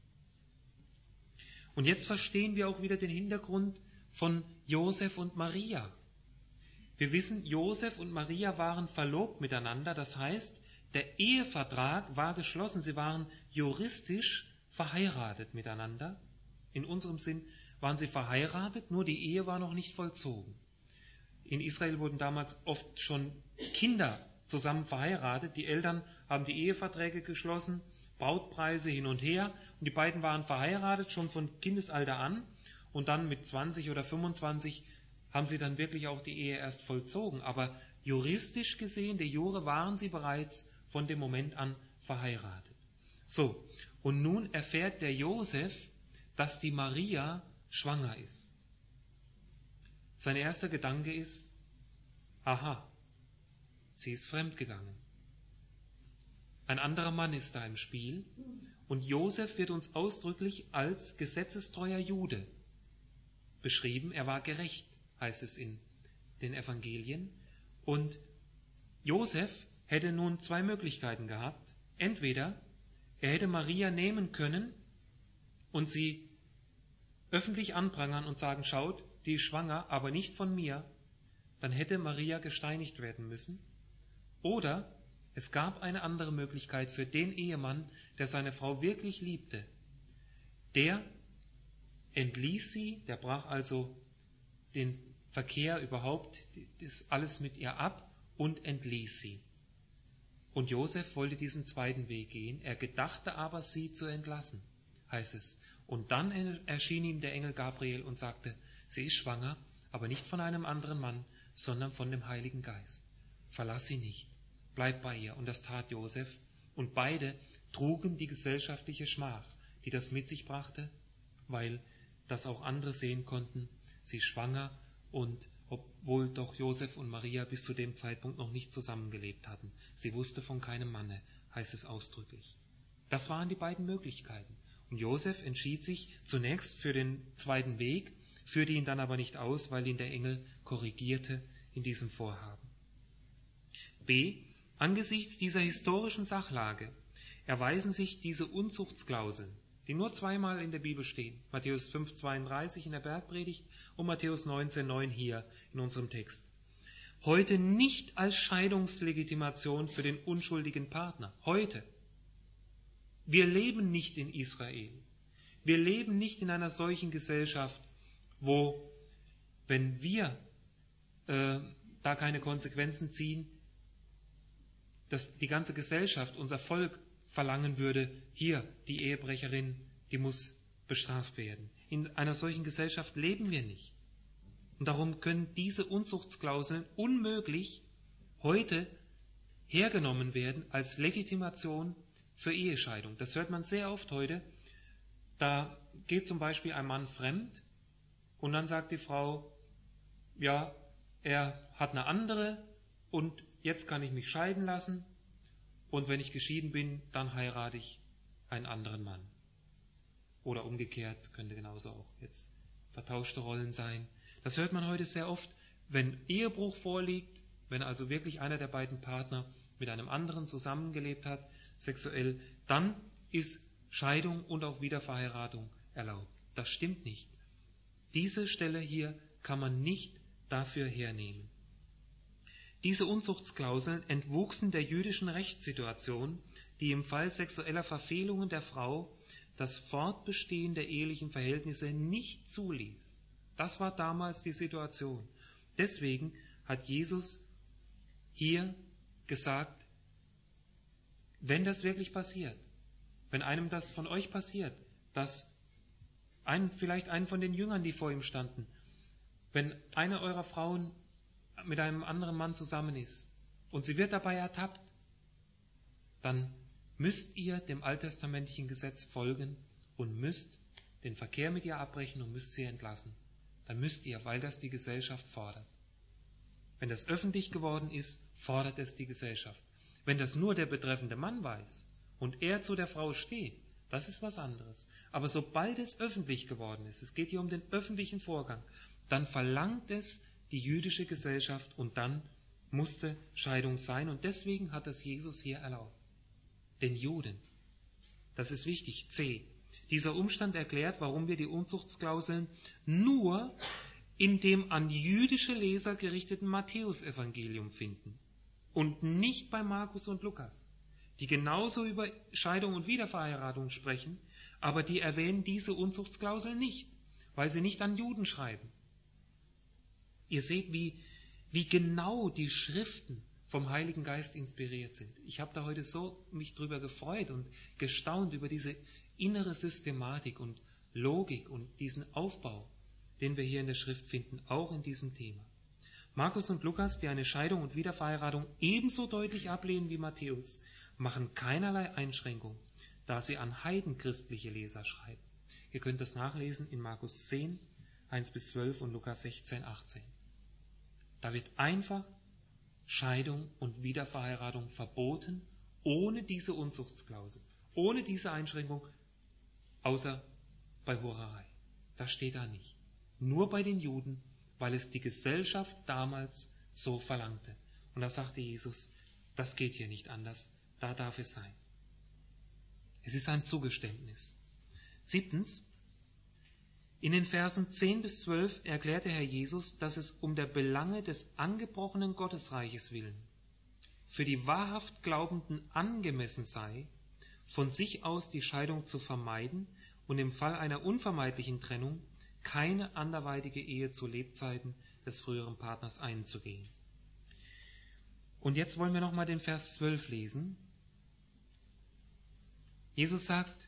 Und jetzt verstehen wir auch wieder den Hintergrund von Josef und Maria. Wir wissen, Josef und Maria waren verlobt miteinander, das heißt, der Ehevertrag war geschlossen, sie waren juristisch verheiratet miteinander. In unserem Sinn waren sie verheiratet, nur die Ehe war noch nicht vollzogen. In Israel wurden damals oft schon Kinder zusammen verheiratet. Die Eltern haben die Eheverträge geschlossen, Brautpreise hin und her, und die beiden waren verheiratet schon von Kindesalter an, und dann mit 20 oder 25 haben sie dann wirklich auch die Ehe erst vollzogen. Aber juristisch gesehen, de jure, waren sie bereits von dem Moment an verheiratet. So, und nun erfährt der Josef, dass die Maria schwanger ist. Sein erster Gedanke ist, aha, sie ist fremdgegangen. Ein anderer Mann ist da im Spiel, und Josef wird uns ausdrücklich als gesetzestreuer Jude beschrieben. Er war gerecht, heißt es in den Evangelien. Und Josef hätte nun zwei Möglichkeiten gehabt. Entweder er hätte Maria nehmen können und sie öffentlich anprangern und sagen, schaut, die ist schwanger, aber nicht von mir. Dann hätte Maria gesteinigt werden müssen. Oder es gab eine andere Möglichkeit für den Ehemann, der seine Frau wirklich liebte. Der entließ sie, der brach also den Verkehr überhaupt, das alles mit ihr ab und entließ sie. Und Josef wollte diesen zweiten Weg gehen, er gedachte aber, sie zu entlassen, heißt es. Und dann erschien ihm der Engel Gabriel und sagte, sie ist schwanger, aber nicht von einem anderen Mann, sondern von dem Heiligen Geist. Verlass sie nicht, bleib bei ihr. Und das tat Josef. Und beide trugen die gesellschaftliche Schmach, die das mit sich brachte, weil das auch andere sehen konnten, sie ist schwanger, und obwohl doch Josef und Maria bis zu dem Zeitpunkt noch nicht zusammengelebt hatten. Sie wusste von keinem Manne, heißt es ausdrücklich. Das waren die beiden Möglichkeiten. Und Josef entschied sich zunächst für den zweiten Weg, führte ihn dann aber nicht aus, weil ihn der Engel korrigierte in diesem Vorhaben. B. Angesichts dieser historischen Sachlage erweisen sich diese Unzuchtsklauseln, die nur zweimal in der Bibel stehen, Matthäus 5,32 in der Bergpredigt und Matthäus 19,9 hier in unserem Text, heute nicht als Scheidungslegitimation für den unschuldigen Partner. Heute. Wir leben nicht in Israel. Wir leben nicht in einer solchen Gesellschaft, wo, wenn wir da keine Konsequenzen ziehen, dass die ganze Gesellschaft, unser Volk verlangen würde, hier, die Ehebrecherin, die muss bestraft werden. In einer solchen Gesellschaft leben wir nicht. Und darum können diese Unzuchtsklauseln unmöglich heute hergenommen werden als Legitimation für Ehescheidung. Das hört man sehr oft heute. Da geht zum Beispiel ein Mann fremd und dann sagt die Frau, ja, er hat eine andere und jetzt kann ich mich scheiden lassen, und wenn ich geschieden bin, dann heirate ich einen anderen Mann. Oder umgekehrt, könnte genauso auch jetzt vertauschte Rollen sein. Das hört man heute sehr oft, wenn Ehebruch vorliegt, wenn also wirklich einer der beiden Partner mit einem anderen zusammengelebt hat, sexuell, dann ist Scheidung und auch Wiederverheiratung erlaubt. Das stimmt nicht. Diese Stelle hier kann man nicht dafür hernehmen. Diese Unzuchtsklauseln entwuchsen der jüdischen Rechtssituation, die im Fall sexueller Verfehlungen der Frau das Fortbestehen der ehelichen Verhältnisse nicht zuließ. Das war damals die Situation. Deswegen hat Jesus hier gesagt, wenn das wirklich passiert, wenn einem das von euch passiert, dass vielleicht einen von den Jüngern, die vor ihm standen, wenn eine eurer Frauen mit einem anderen Mann zusammen ist und sie wird dabei ertappt, dann müsst ihr dem alttestamentlichen Gesetz folgen und müsst den Verkehr mit ihr abbrechen und müsst sie entlassen. Dann müsst ihr, weil das die Gesellschaft fordert. Wenn das öffentlich geworden ist, fordert es die Gesellschaft. Wenn das nur der betreffende Mann weiß und er zu der Frau steht, das ist was anderes. Aber sobald es öffentlich geworden ist, es geht hier um den öffentlichen Vorgang, dann verlangt es die jüdische Gesellschaft und dann musste Scheidung sein. Und deswegen hat das Jesus hier erlaubt. Den Juden. Das ist wichtig. C. Dieser Umstand erklärt, warum wir die Unzuchtsklauseln nur in dem an jüdische Leser gerichteten Matthäusevangelium finden und nicht bei Markus und Lukas, die genauso über Scheidung und Wiederverheiratung sprechen, aber die erwähnen diese Unzuchtsklauseln nicht, weil sie nicht an Juden schreiben. Ihr seht, wie genau die Schriften vom Heiligen Geist inspiriert sind. Ich habe da heute so mich drüber gefreut und gestaunt über diese innere Systematik und Logik und diesen Aufbau, den wir hier in der Schrift finden, auch in diesem Thema. Markus und Lukas, die eine Scheidung und Wiederverheiratung ebenso deutlich ablehnen wie Matthäus, machen keinerlei Einschränkung, da sie an heidenchristliche Leser schreiben. Ihr könnt das nachlesen in Markus 10, 1-12 und Lukas 16, 18. Da wird einfach Scheidung und Wiederverheiratung verboten, ohne diese Unzuchtsklausel, ohne diese Einschränkung, außer bei Hurerei. Das steht da nicht. Nur bei den Juden, weil es die Gesellschaft damals so verlangte. Und da sagte Jesus, das geht hier nicht anders, da darf es sein. Es ist ein Zugeständnis. 7. In den Versen 10-12 erklärte Herr Jesus, dass es um der Belange des angebrochenen Gottesreiches willen für die wahrhaft Glaubenden angemessen sei, von sich aus die Scheidung zu vermeiden und im Fall einer unvermeidlichen Trennung keine anderweitige Ehe zu Lebzeiten des früheren Partners einzugehen. Und jetzt wollen wir nochmal den Vers 12 lesen. Jesus sagt,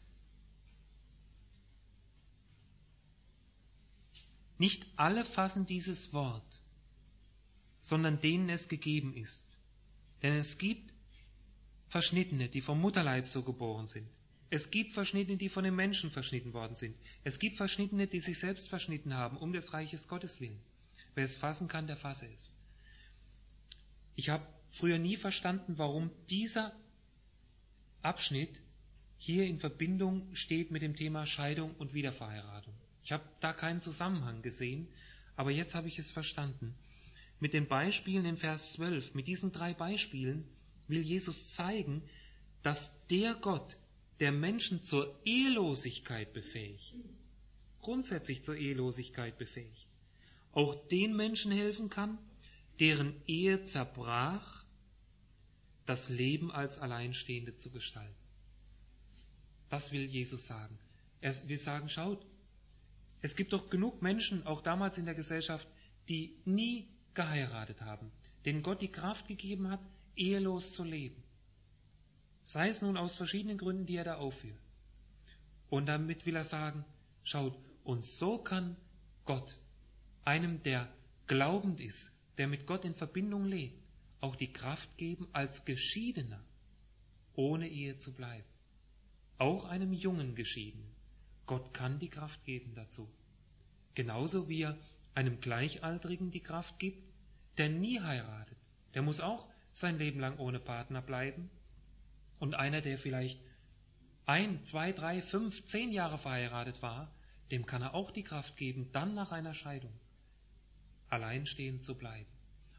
nicht alle fassen dieses Wort, sondern denen es gegeben ist. Denn es gibt Verschnittene, die vom Mutterleib so geboren sind. Es gibt Verschnittene, die von den Menschen verschnitten worden sind. Es gibt Verschnittene, die sich selbst verschnitten haben, um des Reiches Gottes willen. Wer es fassen kann, der fasse es. Ich habe früher nie verstanden, warum dieser Abschnitt hier in Verbindung steht mit dem Thema Scheidung und Wiederverheiratung. Ich habe da keinen Zusammenhang gesehen, aber jetzt habe ich es verstanden. Mit den Beispielen in Vers 12, mit diesen 3 Beispielen will Jesus zeigen, dass der Gott, der Menschen zur Ehelosigkeit befähigt, grundsätzlich zur Ehelosigkeit befähigt, auch den Menschen helfen kann, deren Ehe zerbrach, das Leben als Alleinstehende zu gestalten. Das will Jesus sagen. Er will sagen, schaut, es gibt doch genug Menschen, auch damals in der Gesellschaft, die nie geheiratet haben, denen Gott die Kraft gegeben hat, ehelos zu leben. Sei es nun aus verschiedenen Gründen, die er da aufführt. Und damit will er sagen, schaut, und so kann Gott einem, der glaubend ist, der mit Gott in Verbindung lebt, auch die Kraft geben, als Geschiedener ohne Ehe zu bleiben. Auch einem jungen Geschiedenen. Gott kann die Kraft geben dazu. Genauso wie er einem Gleichaltrigen die Kraft gibt, der nie heiratet. Der muss auch sein Leben lang ohne Partner bleiben. Und einer, der vielleicht 1, 2, 3, 5, 10 Jahre verheiratet war, dem kann er auch die Kraft geben, dann nach einer Scheidung alleinstehend zu bleiben.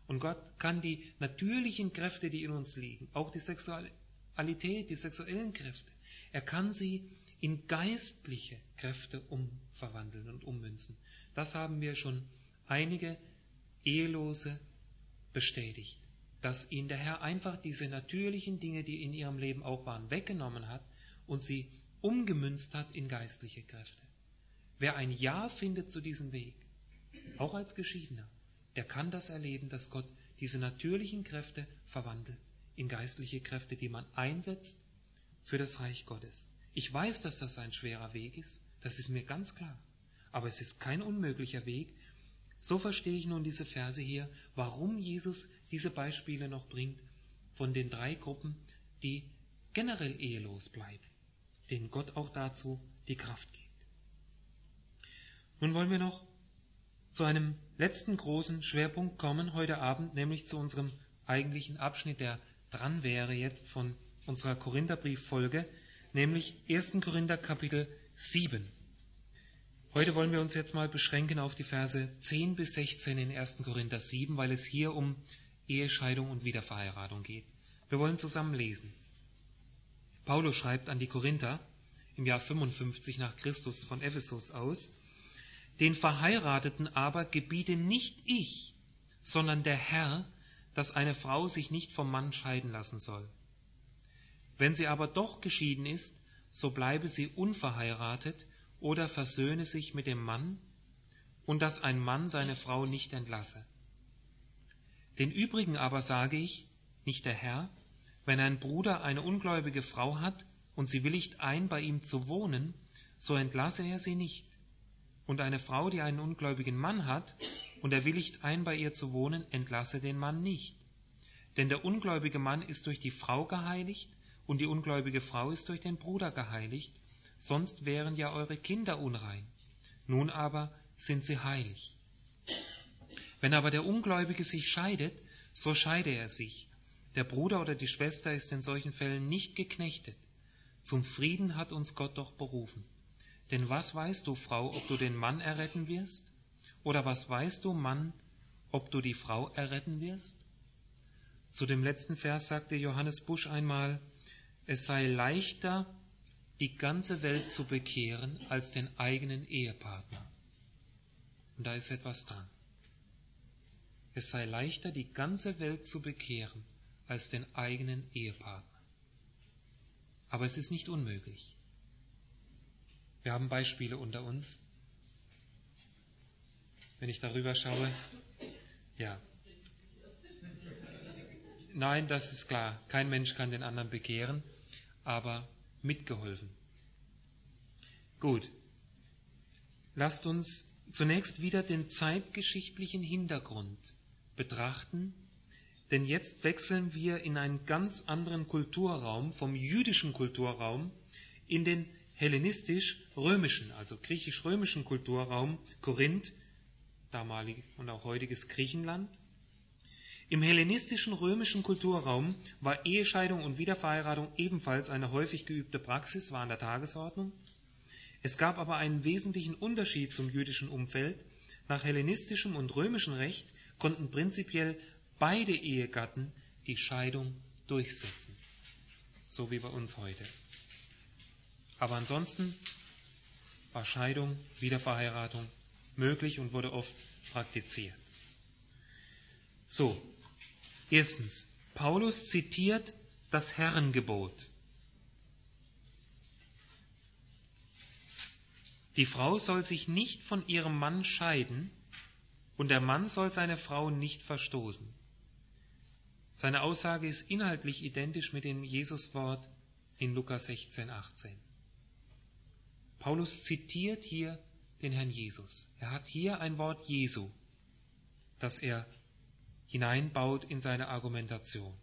Und Gott kann die natürlichen Kräfte, die in uns liegen, auch die Sexualität, die sexuellen Kräfte, er kann sie in geistliche Kräfte umverwandeln und ummünzen. Das haben wir schon einige Ehelose bestätigt, dass ihnen der Herr einfach diese natürlichen Dinge, die in ihrem Leben auch waren, weggenommen hat und sie umgemünzt hat in geistliche Kräfte. Wer ein Ja findet zu diesem Weg, auch als Geschiedener, der kann das erleben, dass Gott diese natürlichen Kräfte verwandelt in geistliche Kräfte, die man einsetzt für das Reich Gottes. Ich weiß, dass das ein schwerer Weg ist, das ist mir ganz klar. Aber es ist kein unmöglicher Weg. So verstehe ich nun diese Verse hier, warum Jesus diese Beispiele noch bringt von den 3 Gruppen, die generell ehelos bleiben, denen Gott auch dazu die Kraft gibt. Nun wollen wir noch zu einem letzten großen Schwerpunkt kommen heute Abend, nämlich zu unserem eigentlichen Abschnitt, der dran wäre jetzt von unserer Korintherbrieffolge, nämlich 1. Korinther Kapitel 7. Heute wollen wir uns jetzt mal beschränken auf die Verse 10 bis 16 in 1. Korinther 7, weil es hier um Ehescheidung und Wiederverheiratung geht. Wir wollen zusammen lesen. Paulus schreibt an die Korinther im Jahr 55 nach Christus von Ephesus aus: Den Verheirateten aber gebiete nicht ich, sondern der Herr, dass eine Frau sich nicht vom Mann scheiden lassen soll. Wenn sie aber doch geschieden ist, so bleibe sie unverheiratet oder versöhne sich mit dem Mann, und dass ein Mann seine Frau nicht entlasse. Den übrigen aber sage ich, nicht der Herr, wenn ein Bruder eine ungläubige Frau hat und sie willigt ein, bei ihm zu wohnen, so entlasse er sie nicht. Und eine Frau, die einen ungläubigen Mann hat und er willigt ein, bei ihr zu wohnen, entlasse den Mann nicht. Denn der ungläubige Mann ist durch die Frau geheiligt und die ungläubige Frau ist durch den Bruder geheiligt, sonst wären ja eure Kinder unrein. Nun aber sind sie heilig. Wenn aber der Ungläubige sich scheidet, so scheide er sich. Der Bruder oder die Schwester ist in solchen Fällen nicht geknechtet. Zum Frieden hat uns Gott doch berufen. Denn was weißt du, Frau, ob du den Mann erretten wirst? Oder was weißt du, Mann, ob du die Frau erretten wirst? Zu dem letzten Vers sagte Johannes Busch einmal: Es sei leichter, die ganze Welt zu bekehren, als den eigenen Ehepartner. Und da ist etwas dran. Es sei leichter, die ganze Welt zu bekehren, als den eigenen Ehepartner. Aber es ist nicht unmöglich. Wir haben Beispiele unter uns. Wenn ich darüber schaue, ja. Nein, das ist klar. Kein Mensch kann den anderen bekehren, aber mitgeholfen. Gut. Lasst uns zunächst wieder den zeitgeschichtlichen Hintergrund betrachten, denn jetzt wechseln wir in einen ganz anderen Kulturraum, vom jüdischen Kulturraum in den hellenistisch-römischen, also griechisch-römischen Kulturraum, Korinth, damalig und auch heutiges Griechenland. Im hellenistischen römischen Kulturraum war Ehescheidung und Wiederverheiratung ebenfalls eine häufig geübte Praxis, war an der Tagesordnung. Es gab aber einen wesentlichen Unterschied zum jüdischen Umfeld. Nach hellenistischem und römischem Recht konnten prinzipiell beide Ehegatten die Scheidung durchsetzen, so wie bei uns heute. Aber ansonsten war Scheidung, Wiederverheiratung möglich und wurde oft praktiziert. So, erstens, Paulus zitiert das Herrengebot. Die Frau soll sich nicht von ihrem Mann scheiden und der Mann soll seine Frau nicht verstoßen. Seine Aussage ist inhaltlich identisch mit dem Jesuswort in Lukas 16, 18. Paulus zitiert hier den Herrn Jesus. Er hat hier ein Wort Jesu, das er hineinbaut in seine Argumentation.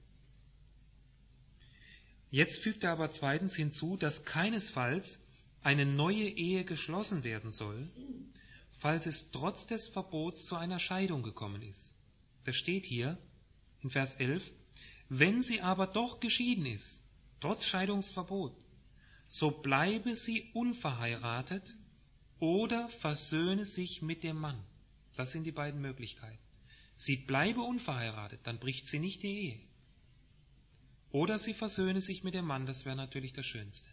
Jetzt fügt er aber zweitens hinzu, dass keinesfalls eine neue Ehe geschlossen werden soll, falls es trotz des Verbots zu einer Scheidung gekommen ist. Das steht hier in Vers 11: Wenn sie aber doch geschieden ist, trotz Scheidungsverbot, so bleibe sie unverheiratet oder versöhne sich mit dem Mann. Das sind die beiden Möglichkeiten. sie bleibe unverheiratet, dann bricht sie nicht die Ehe. Oder sie versöhne sich mit dem Mann, das wäre natürlich das Schönste.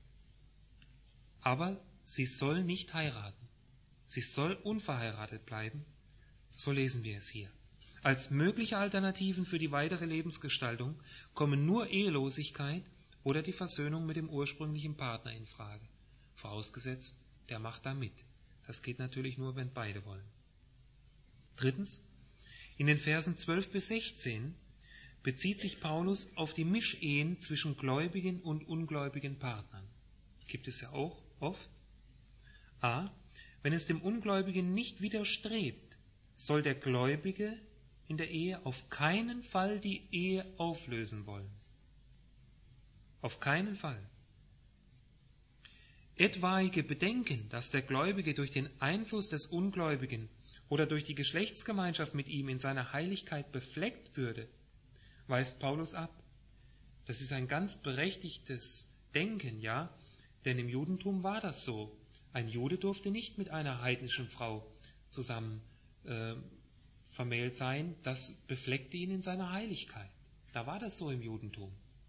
Aber sie soll nicht heiraten. Sie soll unverheiratet bleiben. So lesen wir es hier. Als mögliche Alternativen für die weitere Lebensgestaltung kommen nur Ehelosigkeit oder die Versöhnung mit dem ursprünglichen Partner in Frage. Vorausgesetzt, der macht da mit. Das geht natürlich nur, wenn beide wollen. Drittens, in den Versen 12 bis 16 bezieht sich Paulus auf die Mischehen zwischen gläubigen und ungläubigen Partnern. Gibt es ja auch oft. A. Wenn es dem Ungläubigen nicht widerstrebt, soll der Gläubige in der Ehe auf keinen Fall die Ehe auflösen wollen. Auf keinen Fall. Etwaige Bedenken, dass der Gläubige durch den Einfluss des Ungläubigen oder durch die Geschlechtsgemeinschaft mit ihm in seiner Heiligkeit befleckt würde, weist Paulus ab. Das ist ein ganz berechtigtes Denken, ja, denn im Judentum war das so. Ein Jude durfte nicht mit einer heidnischen Frau zusammen vermählt sein, das befleckte ihn in seiner Heiligkeit. Da war das so im Judentum.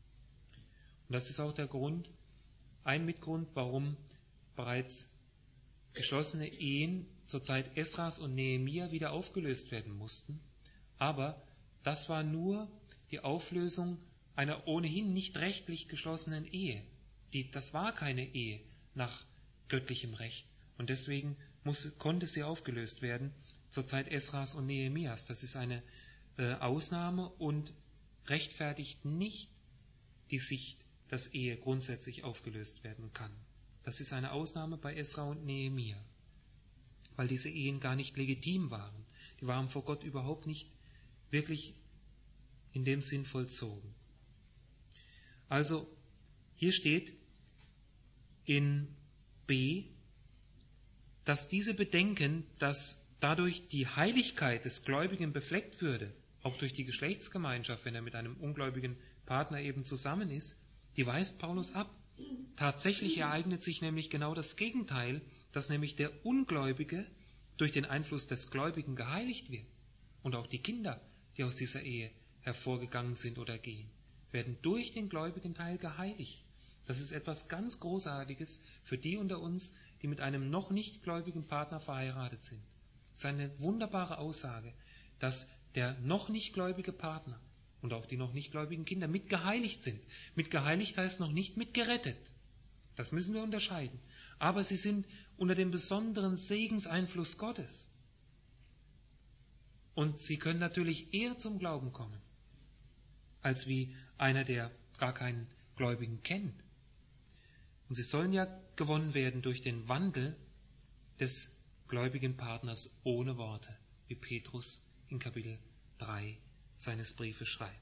Und das ist auch der Grund, ein Mitgrund, warum bereits geschlossene Ehen zur Zeit Esras und Nehemia wieder aufgelöst werden mussten. Aber das war nur die Auflösung einer ohnehin nicht rechtlich geschlossenen Ehe. Das war keine Ehe nach göttlichem Recht. Und deswegen konnte sie aufgelöst werden zur Zeit Esras und Nehemias. Das ist eine Ausnahme und rechtfertigt nicht die Sicht, dass Ehe grundsätzlich aufgelöst werden kann. Das ist eine Ausnahme bei Esra und Nehemia, weil diese Ehen gar nicht legitim waren. Die waren vor Gott überhaupt nicht wirklich in dem Sinn vollzogen. Also hier steht in B, dass diese Bedenken, dass dadurch die Heiligkeit des Gläubigen befleckt würde, auch durch die Geschlechtsgemeinschaft, wenn er mit einem ungläubigen Partner eben zusammen ist, die weist Paulus ab. Tatsächlich ereignet sich nämlich genau das Gegenteil, dass nämlich der Ungläubige durch den Einfluss des Gläubigen geheiligt wird. Und auch die Kinder, die aus dieser Ehe hervorgegangen sind oder gehen, werden durch den gläubigen Teil geheiligt. Das ist etwas ganz Großartiges für die unter uns, die mit einem noch nicht gläubigen Partner verheiratet sind. Es ist eine wunderbare Aussage, dass der noch nicht gläubige Partner und auch die noch nicht gläubigen Kinder mit geheiligt sind. Mit geheiligt heißt noch nicht mit gerettet. Das müssen wir unterscheiden. Aber sie sind unter dem besonderen Segenseinfluss Gottes. Und sie können natürlich eher zum Glauben kommen, als wie einer, der gar keinen Gläubigen kennt. Und sie sollen ja gewonnen werden durch den Wandel des gläubigen Partners ohne Worte, wie Petrus in Kapitel 3 seines Briefes schreibt.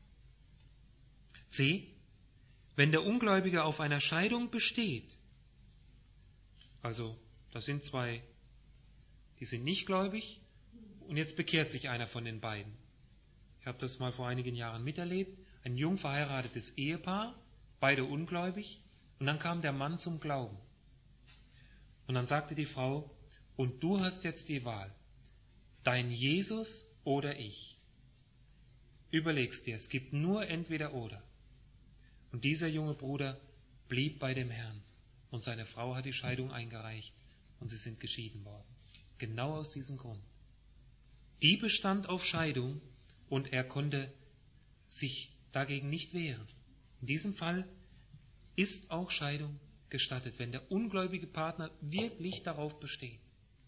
C. Wenn der Ungläubige auf einer Scheidung besteht, also das sind zwei, die sind nicht gläubig und jetzt bekehrt sich einer von den beiden. Ich habe das mal vor einigen Jahren miterlebt, ein jung verheiratetes Ehepaar, beide ungläubig, und dann kam der Mann zum Glauben. Und dann sagte die Frau, und du hast jetzt die Wahl, dein Jesus oder ich. Überlegst dir, es gibt nur entweder oder. Und dieser junge Bruder blieb bei dem Herrn und seine Frau hat die Scheidung eingereicht und sie sind geschieden worden. Genau aus diesem Grund. Die bestand auf Scheidung und er konnte sich dagegen nicht wehren. In diesem Fall ist auch Scheidung gestattet, wenn der ungläubige Partner wirklich darauf besteht.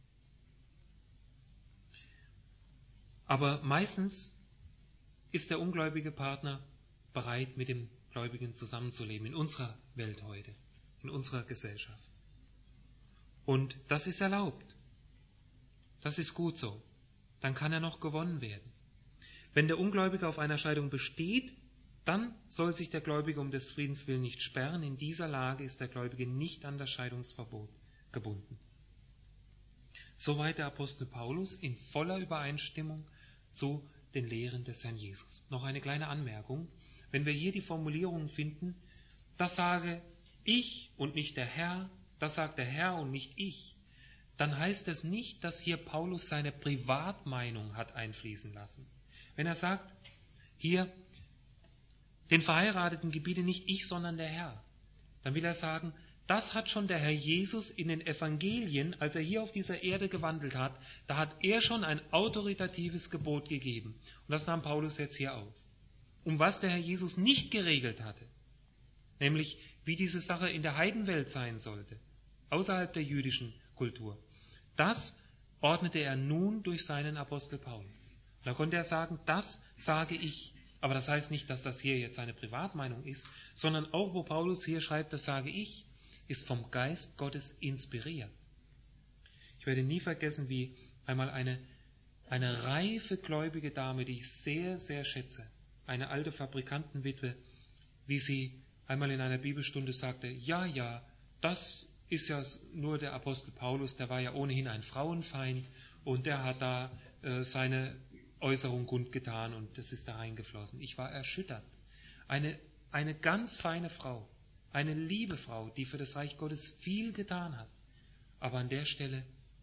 Aber meistens ist der ungläubige Partner bereit, mit dem Gläubigen zusammenzuleben, in unserer Welt heute, in unserer Gesellschaft. Und das ist erlaubt. Das ist gut so. Dann kann er noch gewonnen werden. Wenn der Ungläubige auf einer Scheidung besteht, dann soll sich der Gläubige um des Friedens willen nicht sperren. In dieser Lage ist der Gläubige nicht an das Scheidungsverbot gebunden. Soweit der Apostel Paulus in voller Übereinstimmung zu den Lehren des Herrn Jesus. Noch eine kleine Anmerkung. Wenn wir hier die Formulierung finden, das sage ich und nicht der Herr, das sagt der Herr und nicht ich, dann heißt das nicht, dass hier Paulus seine Privatmeinung hat einfließen lassen. Wenn er sagt, hier, den Verheirateten gebiete nicht ich, sondern der Herr, dann will er sagen, das hat schon der Herr Jesus in den Evangelien, als er hier auf dieser Erde gewandelt hat, da hat er schon ein autoritatives Gebot gegeben. Und das nahm Paulus jetzt hier auf. Um was der Herr Jesus nicht geregelt hatte, nämlich wie diese Sache in der Heidenwelt sein sollte, außerhalb der jüdischen Kultur, das ordnete er nun durch seinen Apostel Paulus. Da konnte er sagen, das sage ich. Aber das heißt nicht, dass das hier jetzt seine Privatmeinung ist, sondern auch, wo Paulus hier schreibt, das sage ich, ist vom Geist Gottes inspiriert. Ich werde nie vergessen, wie einmal eine reife gläubige Dame, die ich sehr, sehr schätze, eine alte Fabrikantenwitwe, wie sie einmal in einer Bibelstunde sagte, ja, das ist ja nur der Apostel Paulus, der war ja ohnehin ein Frauenfeind und der hat da seine Äußerung kundgetan und das ist da reingeflossen. Ich war erschüttert. Eine ganz feine Frau, eine liebe Frau, die für das Reich Gottes viel getan hat. Aber an der Stelle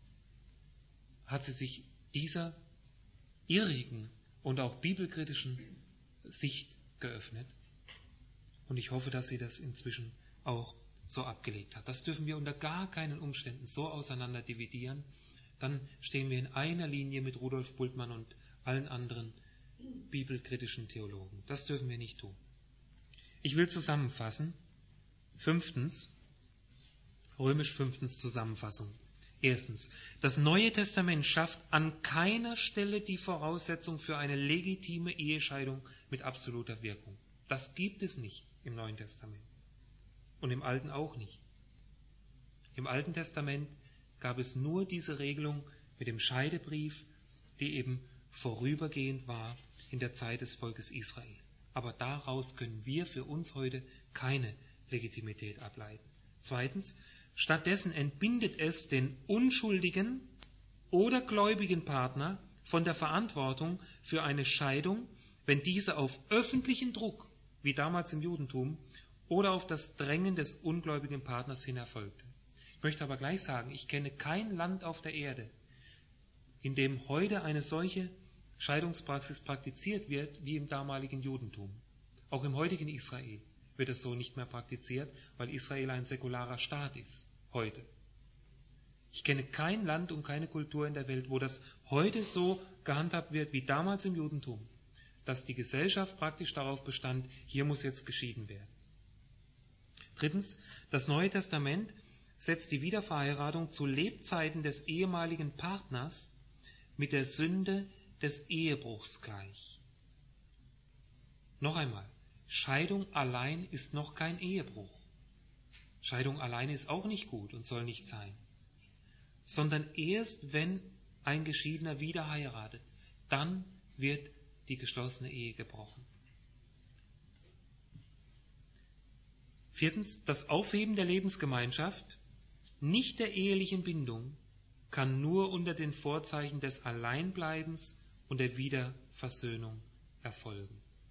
hat sie sich dieser irrigen und auch bibelkritischen Sicht geöffnet. Und ich hoffe, dass sie das inzwischen auch so abgelegt hat. Das dürfen wir unter gar keinen Umständen so auseinander dividieren. Dann stehen wir in einer Linie mit Rudolf Bultmann und allen anderen bibelkritischen Theologen. Das dürfen wir nicht tun. Ich will zusammenfassen. 5. Römisch 5. Zusammenfassung. 1. Das Neue Testament schafft an keiner Stelle die Voraussetzung für eine legitime Ehescheidung mit absoluter Wirkung. Das gibt es nicht im Neuen Testament. Und im Alten auch nicht. Im Alten Testament gab es nur diese Regelung mit dem Scheidebrief, die eben vorübergehend war in der Zeit des Volkes Israel. Aber daraus können wir für uns heute keine Legitimität ableiten. 2. Stattdessen entbindet es den unschuldigen oder gläubigen Partner von der Verantwortung für eine Scheidung, wenn diese auf öffentlichen Druck, wie damals im Judentum, oder auf das Drängen des ungläubigen Partners hin erfolgte. Ich möchte aber gleich sagen, ich kenne kein Land auf der Erde, in dem heute eine solche Scheidungspraxis praktiziert wird wie im damaligen Judentum. Auch im heutigen Israel wird es so nicht mehr praktiziert, weil Israel ein säkularer Staat ist, heute. Ich kenne kein Land und keine Kultur in der Welt, wo das heute so gehandhabt wird wie damals im Judentum, dass die Gesellschaft praktisch darauf bestand, hier muss jetzt geschieden werden. 3. Das Neue Testament setzt die Wiederverheiratung zu Lebzeiten des ehemaligen Partners mit der Sünde des Ehebruchs gleich. Noch einmal, Scheidung allein ist noch kein Ehebruch. Scheidung alleine ist auch nicht gut und soll nicht sein. Sondern erst wenn ein Geschiedener wieder heiratet, dann wird die geschlossene Ehe gebrochen. 4. Das Aufheben der Lebensgemeinschaft, nicht der ehelichen Bindung, kann nur unter den Vorzeichen des Alleinbleibens und der Wiederversöhnung erfolgen.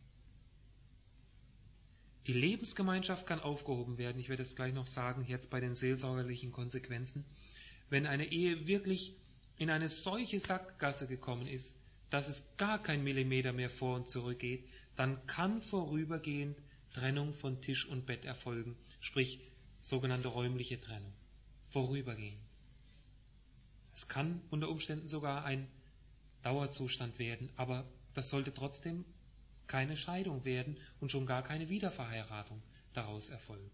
Die Lebensgemeinschaft kann aufgehoben werden, ich werde es gleich noch sagen, jetzt bei den seelsorgerlichen Konsequenzen, wenn eine Ehe wirklich in eine solche Sackgasse gekommen ist, dass es gar kein Millimeter mehr vor und zurück geht, dann kann vorübergehend Trennung von Tisch und Bett erfolgen, sprich sogenannte räumliche Trennung. Vorübergehend. Es kann unter Umständen sogar ein Dauerzustand werden, aber das sollte trotzdem keine Scheidung werden und schon gar keine Wiederverheiratung daraus erfolgen.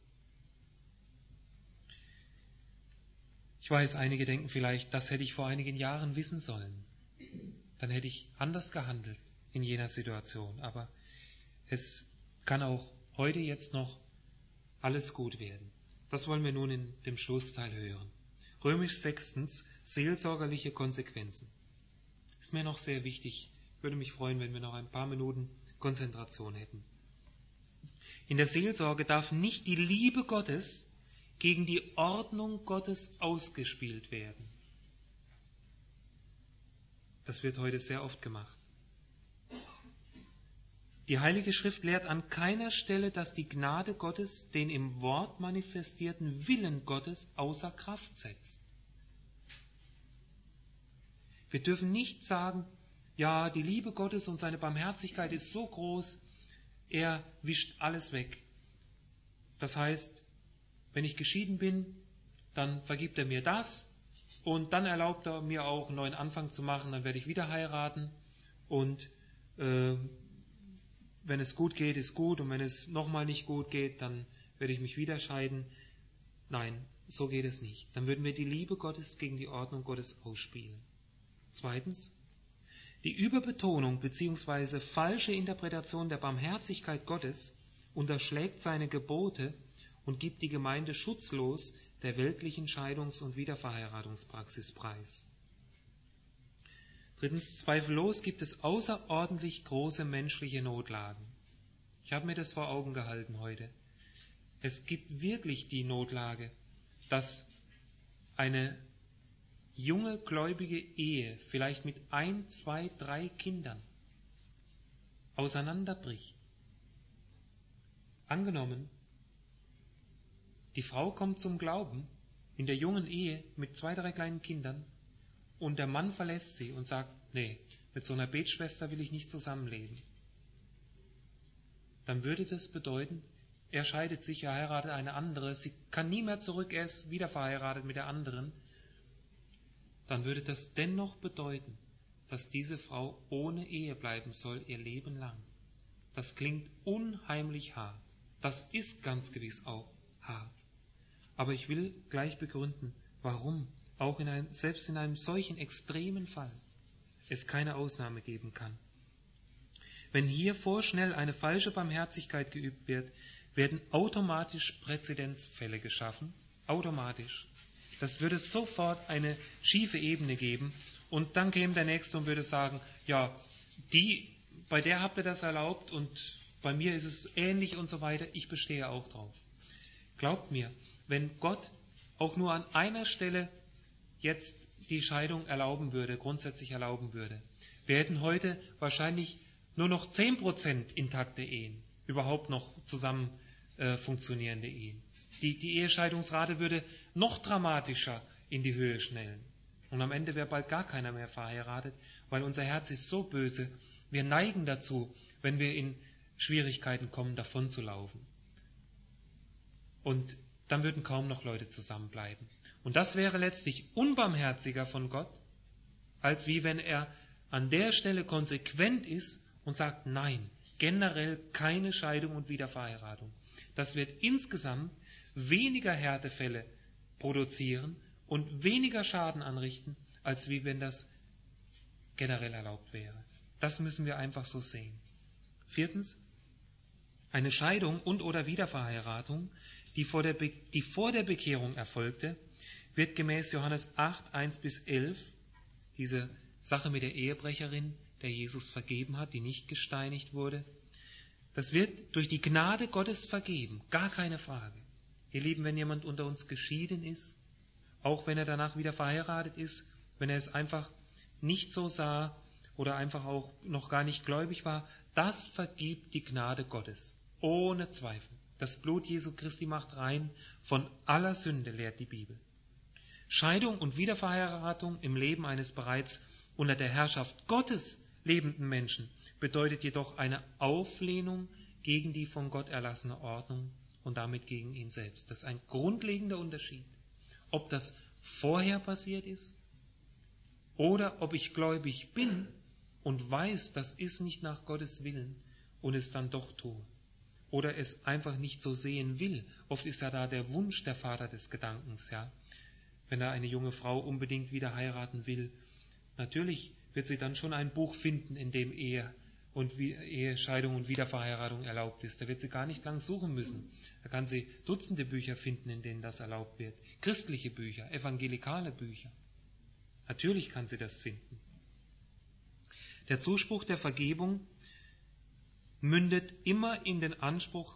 Ich weiß, einige denken vielleicht, das hätte ich vor einigen Jahren wissen sollen. Dann hätte ich anders gehandelt in jener Situation. Aber es kann auch heute jetzt noch alles gut werden. Das wollen wir nun in dem Schlussteil hören. Römisch 6. Seelsorgerliche Konsequenzen. Ist mir noch sehr wichtig. Ich würde mich freuen, wenn wir noch ein paar Minuten Konzentration hätten. In der Seelsorge darf nicht die Liebe Gottes gegen die Ordnung Gottes ausgespielt werden. Das wird heute sehr oft gemacht. Die Heilige Schrift lehrt an keiner Stelle, dass die Gnade Gottes den im Wort manifestierten Willen Gottes außer Kraft setzt. Wir dürfen nicht sagen, ja, die Liebe Gottes und seine Barmherzigkeit ist so groß, er wischt alles weg. Das heißt, wenn ich geschieden bin, dann vergibt er mir das und dann erlaubt er mir auch einen neuen Anfang zu machen, dann werde ich wieder heiraten und wenn es gut geht, ist gut und wenn es nochmal nicht gut geht, dann werde ich mich wieder scheiden. Nein, so geht es nicht. Dann würden wir die Liebe Gottes gegen die Ordnung Gottes ausspielen. Zweitens, die Überbetonung bzw. falsche Interpretation der Barmherzigkeit Gottes unterschlägt seine Gebote und gibt die Gemeinde schutzlos der weltlichen Scheidungs- und Wiederverheiratungspraxis preis. Drittens, zweifellos gibt es außerordentlich große menschliche Notlagen. Ich habe mir das vor Augen gehalten heute. Es gibt wirklich die Notlage, dass eine junge gläubige Ehe, vielleicht mit 1, 2, 3 Kindern, auseinanderbricht. Angenommen, die Frau kommt zum Glauben in der jungen Ehe mit 2, 3 kleinen Kindern und der Mann verlässt sie und sagt, nee, mit so einer Betschwester will ich nicht zusammenleben. Dann würde das bedeuten, er scheidet sich, er heiratet eine andere, sie kann nie mehr zurück, er ist wieder verheiratet mit der anderen. Dann würde das dennoch bedeuten, dass diese Frau ohne Ehe bleiben soll ihr Leben lang. Das klingt unheimlich hart. Das ist ganz gewiss auch hart. Aber ich will gleich begründen, warum auch selbst in einem solchen extremen Fall es keine Ausnahme geben kann. Wenn hier vorschnell eine falsche Barmherzigkeit geübt wird, werden automatisch Präzedenzfälle geschaffen. Automatisch. Das würde sofort eine schiefe Ebene geben und dann käme der Nächste und würde sagen, ja, bei der habt ihr das erlaubt und bei mir ist es ähnlich und so weiter, ich bestehe auch drauf. Glaubt mir, wenn Gott auch nur an einer Stelle jetzt die Scheidung grundsätzlich erlauben würde, wir hätten heute wahrscheinlich nur noch 10% intakte Ehen, überhaupt noch zusammen funktionierende Ehen. Die Ehescheidungsrate würde noch dramatischer in die Höhe schnellen. Und am Ende wäre bald gar keiner mehr verheiratet, weil unser Herz ist so böse. Wir neigen dazu, wenn wir in Schwierigkeiten kommen, davon zu laufen. Und dann würden kaum noch Leute zusammenbleiben. Und das wäre letztlich unbarmherziger von Gott, als wie wenn er an der Stelle konsequent ist und sagt, nein, generell keine Scheidung und Wiederverheiratung. Das wird insgesamt weniger Härtefälle produzieren und weniger Schaden anrichten, als wie wenn das generell erlaubt wäre. Das müssen wir einfach so sehen. Viertens, eine Scheidung und oder Wiederverheiratung, die vor der Bekehrung erfolgte, wird gemäß Johannes 8, 1-11, diese Sache mit der Ehebrecherin, der Jesus vergeben hat, die nicht gesteinigt wurde, das wird durch die Gnade Gottes vergeben, gar keine Frage. Ihr Lieben, wenn jemand unter uns geschieden ist, auch wenn er danach wieder verheiratet ist, wenn er es einfach nicht so sah oder einfach auch noch gar nicht gläubig war, das vergibt die Gnade Gottes, ohne Zweifel. Das Blut Jesu Christi macht rein von aller Sünde, lehrt die Bibel. Scheidung und Wiederverheiratung im Leben eines bereits unter der Herrschaft Gottes lebenden Menschen bedeutet jedoch eine Auflehnung gegen die von Gott erlassene Ordnung und damit gegen ihn selbst. Das ist ein grundlegender Unterschied. Ob das vorher passiert ist oder ob ich gläubig bin und weiß, das ist nicht nach Gottes Willen und es dann doch tue. Oder es einfach nicht so sehen will. Oft ist ja da der Wunsch der Vater des Gedankens, ja. Wenn er eine junge Frau unbedingt wieder heiraten will. Natürlich wird sie dann schon ein Buch finden, in dem Ehescheidung und Wiederverheiratung erlaubt ist. Da wird sie gar nicht lang suchen müssen. Da kann sie Dutzende Bücher finden, in denen das erlaubt wird. Christliche Bücher, evangelikale Bücher. Natürlich kann sie das finden. Der Zuspruch der Vergebung mündet immer in den Anspruch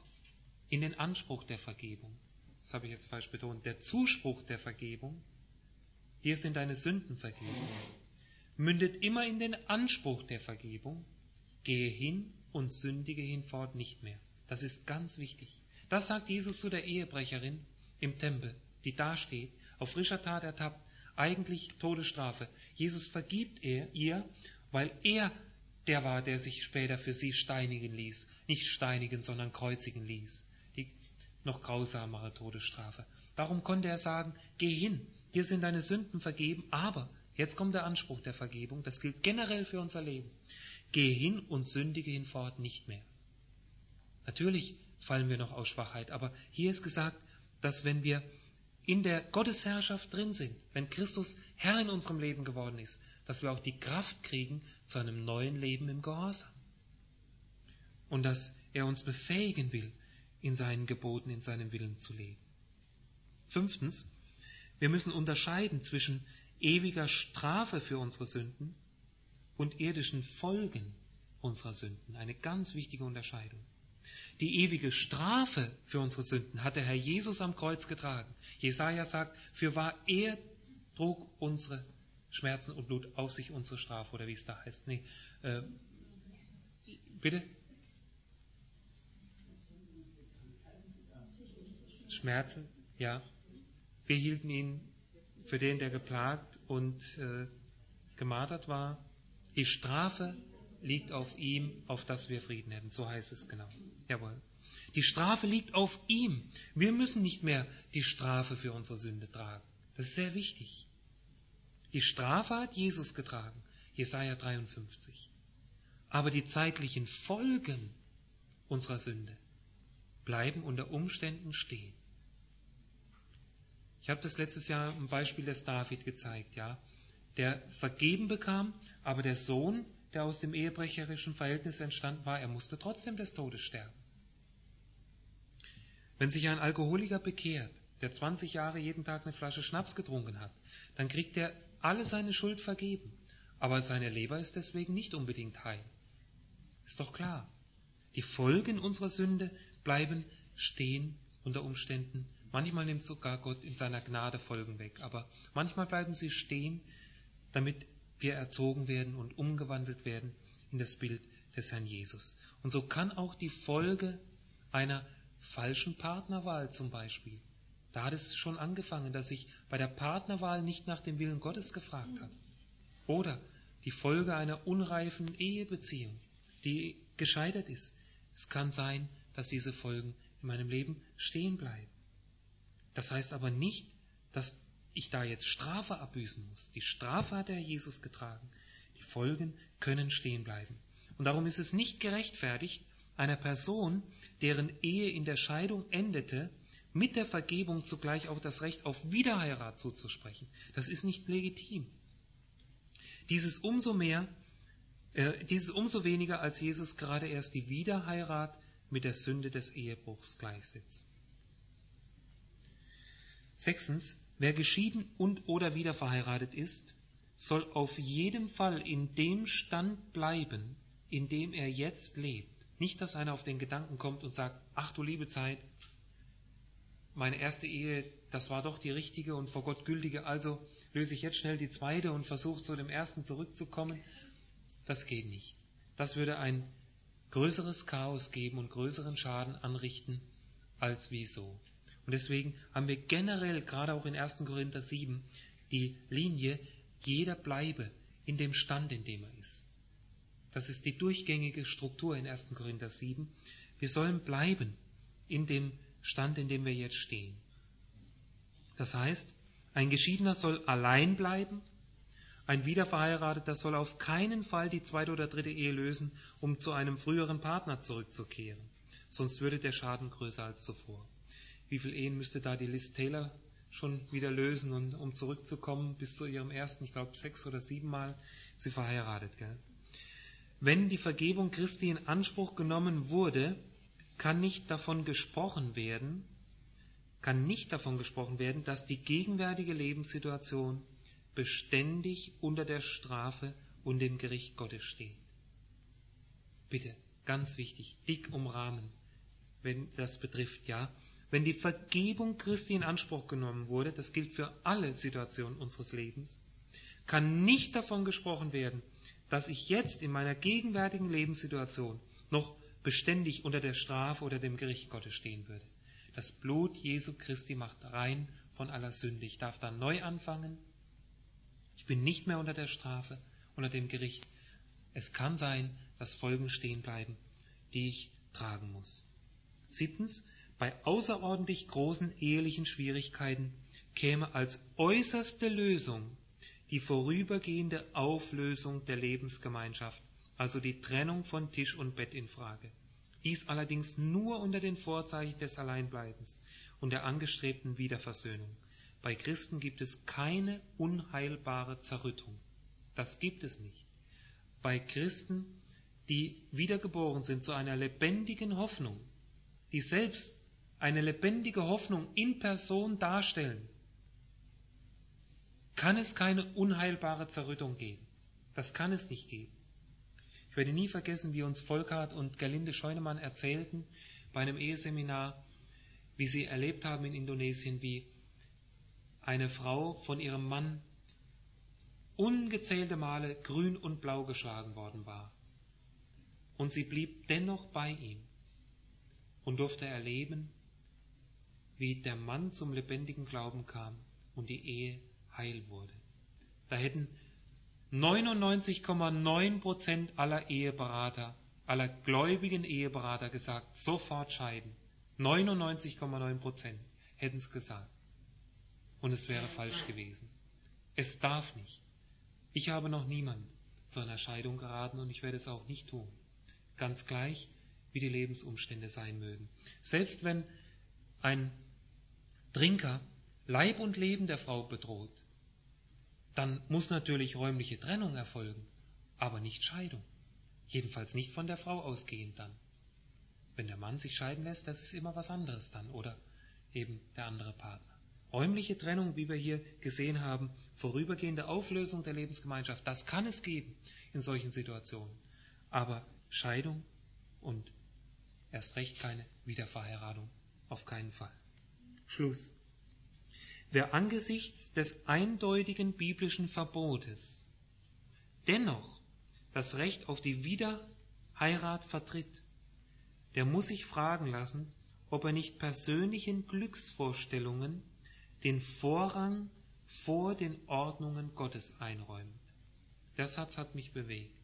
der Vergebung. Das habe ich jetzt falsch betont. Der Zuspruch der Vergebung, dir sind deine Sünden vergeben, mündet immer in den Anspruch der Vergebung, gehe hin und sündige hinfort nicht mehr. Das ist ganz wichtig. Das sagt Jesus zu der Ehebrecherin im Tempel, die dasteht, auf frischer Tat ertappt, eigentlich Todesstrafe. Jesus vergibt ihr, weil er der war, der sich später für sie steinigen ließ. Nicht steinigen, sondern kreuzigen ließ. Die noch grausamere Todesstrafe. Darum konnte er sagen, geh hin, dir sind deine Sünden vergeben, aber, jetzt kommt der Anspruch der Vergebung, das gilt generell für unser Leben, geh hin und sündige hinfort nicht mehr. Natürlich fallen wir noch aus Schwachheit, aber hier ist gesagt, dass wenn wir in der Gottesherrschaft drin sind, wenn Christus Herr in unserem Leben geworden ist, dass wir auch die Kraft kriegen zu einem neuen Leben im Gehorsam. Und dass er uns befähigen will, in seinen Geboten, in seinem Willen zu leben. 5. Wir müssen unterscheiden zwischen ewiger Strafe für unsere Sünden und irdischen Folgen unserer Sünden. Eine ganz wichtige Unterscheidung. Die ewige Strafe für unsere Sünden hat der Herr Jesus am Kreuz getragen. Jesaja sagt, fürwahr er trug unsere Schmerzen und lud auf sich unsere Strafe, oder wie es da heißt. Bitte? Schmerzen, ja. Wir hielten ihn für den, der geplagt und gemartert war. Die Strafe liegt auf ihm, auf dass wir Frieden hätten. So heißt es genau. Jawohl. Die Strafe liegt auf ihm. Wir müssen nicht mehr die Strafe für unsere Sünde tragen. Das ist sehr wichtig. Die Strafe hat Jesus getragen. Jesaja 53. Aber die zeitlichen Folgen unserer Sünde bleiben unter Umständen stehen. Ich habe das letztes Jahr im Beispiel des David gezeigt, ja, der vergeben bekam, aber der Sohn, der aus dem ehebrecherischen Verhältnis entstanden war, er musste trotzdem des Todes sterben. Wenn sich ein Alkoholiker bekehrt, der 20 Jahre jeden Tag eine Flasche Schnaps getrunken hat, dann kriegt er alle seine Schuld vergeben, aber seine Leber ist deswegen nicht unbedingt heil. Ist doch klar. Die Folgen unserer Sünde bleiben stehen unter Umständen. Manchmal nimmt sogar Gott in seiner Gnade Folgen weg, aber manchmal bleiben sie stehen, damit wir erzogen werden und umgewandelt werden in das Bild des Herrn Jesus. Und so kann auch die Folge einer falschen Partnerwahl zum Beispiel, da hat es schon angefangen, dass ich bei der Partnerwahl nicht nach dem Willen Gottes gefragt habe. Oder die Folge einer unreifen Ehebeziehung, die gescheitert ist. Es kann sein, dass diese Folgen in meinem Leben stehen bleiben. Das heißt aber nicht, dass ich da jetzt Strafe abbüßen muss. Die Strafe hat der Herr Jesus getragen. Die Folgen können stehen bleiben. Und darum ist es nicht gerechtfertigt, einer Person, deren Ehe in der Scheidung endete, mit der Vergebung zugleich auch das Recht auf Wiederheirat zuzusprechen. Das ist nicht legitim. Dieses umso weniger, als Jesus gerade erst die Wiederheirat mit der Sünde des Ehebruchs gleichsetzt. 6. Wer geschieden und oder wieder verheiratet ist, soll auf jeden Fall in dem Stand bleiben, in dem er jetzt lebt. Nicht, dass einer auf den Gedanken kommt und sagt, ach du liebe Zeit, meine erste Ehe, das war doch die richtige und vor Gott gültige, also löse ich jetzt schnell die zweite und versuche zu dem ersten zurückzukommen. Das geht nicht. Das würde ein größeres Chaos geben und größeren Schaden anrichten, als wieso. Und deswegen haben wir generell, gerade auch in 1. Korinther 7, die Linie, jeder bleibe in dem Stand, in dem er ist. Das ist die durchgängige Struktur in 1. Korinther 7. Wir sollen bleiben in dem Stand, in dem wir jetzt stehen. Das heißt, ein Geschiedener soll allein bleiben, ein Wiederverheirateter soll auf keinen Fall die zweite oder dritte Ehe lösen, um zu einem früheren Partner zurückzukehren. Sonst würde der Schaden größer als zuvor. Wie viele Ehen müsste da die Liz Taylor schon wieder lösen, und um zurückzukommen bis zu ihrem ersten, ich glaube 6 oder 7 Mal, sie verheiratet. Gell? Wenn die Vergebung Christi in Anspruch genommen wurde, kann nicht davon gesprochen werden, dass die gegenwärtige Lebenssituation beständig unter der Strafe und dem Gericht Gottes steht. Bitte, ganz wichtig, dick umrahmen, wenn das betrifft, ja. Wenn die Vergebung Christi in Anspruch genommen wurde, das gilt für alle Situationen unseres Lebens, kann nicht davon gesprochen werden, dass ich jetzt in meiner gegenwärtigen Lebenssituation noch beständig unter der Strafe oder dem Gericht Gottes stehen würde. Das Blut Jesu Christi macht rein von aller Sünde. Ich darf dann neu anfangen Ich bin nicht mehr unter der Strafe, unter dem Gericht. Es kann sein, dass Folgen stehen bleiben, die ich tragen muss. 7. Bei außerordentlich großen ehelichen Schwierigkeiten käme als äußerste Lösung die vorübergehende Auflösung der Lebensgemeinschaft, also die Trennung von Tisch und Bett in Frage. Dies allerdings nur unter den Vorzeichen des Alleinbleibens und der angestrebten Wiederversöhnung. Bei Christen gibt es keine unheilbare Zerrüttung. Das gibt es nicht. Bei Christen, die wiedergeboren sind zu einer lebendigen Hoffnung, die selbst eine lebendige Hoffnung in Person darstellen, kann es keine unheilbare Zerrüttung geben. Das kann es nicht geben. Ich werde nie vergessen, wie uns Volkart und Gerlinde Scheunemann erzählten bei einem Eheseminar, wie sie erlebt haben in Indonesien, wie eine Frau von ihrem Mann ungezählte Male grün und blau geschlagen worden war. Und sie blieb dennoch bei ihm und durfte erleben, wie der Mann zum lebendigen Glauben kam und die Ehe heil wurde. Da hätten 99,9% aller Eheberater, aller gläubigen Eheberater gesagt, sofort scheiden. 99,9% hätten es gesagt. Und es wäre falsch gewesen. Es darf nicht. Ich habe noch niemand zu einer Scheidung geraten und ich werde es auch nicht tun. Ganz gleich, wie die Lebensumstände sein mögen. Selbst wenn ein Trinker Leib und Leben der Frau bedroht, dann muss natürlich räumliche Trennung erfolgen, aber nicht Scheidung. Jedenfalls nicht von der Frau ausgehend dann. Wenn der Mann sich scheiden lässt, das ist immer was anderes dann, oder eben der andere Partner. Räumliche Trennung, wie wir hier gesehen haben, vorübergehende Auflösung der Lebensgemeinschaft, das kann es geben in solchen Situationen. Aber Scheidung und erst recht keine Wiederverheiratung, auf keinen Fall. Schluss. Wer angesichts des eindeutigen biblischen Verbotes dennoch das Recht auf die Wiederheirat vertritt, der muss sich fragen lassen, ob er nicht persönlichen Glücksvorstellungen den Vorrang vor den Ordnungen Gottes einräumt. Der Satz hat mich bewegt.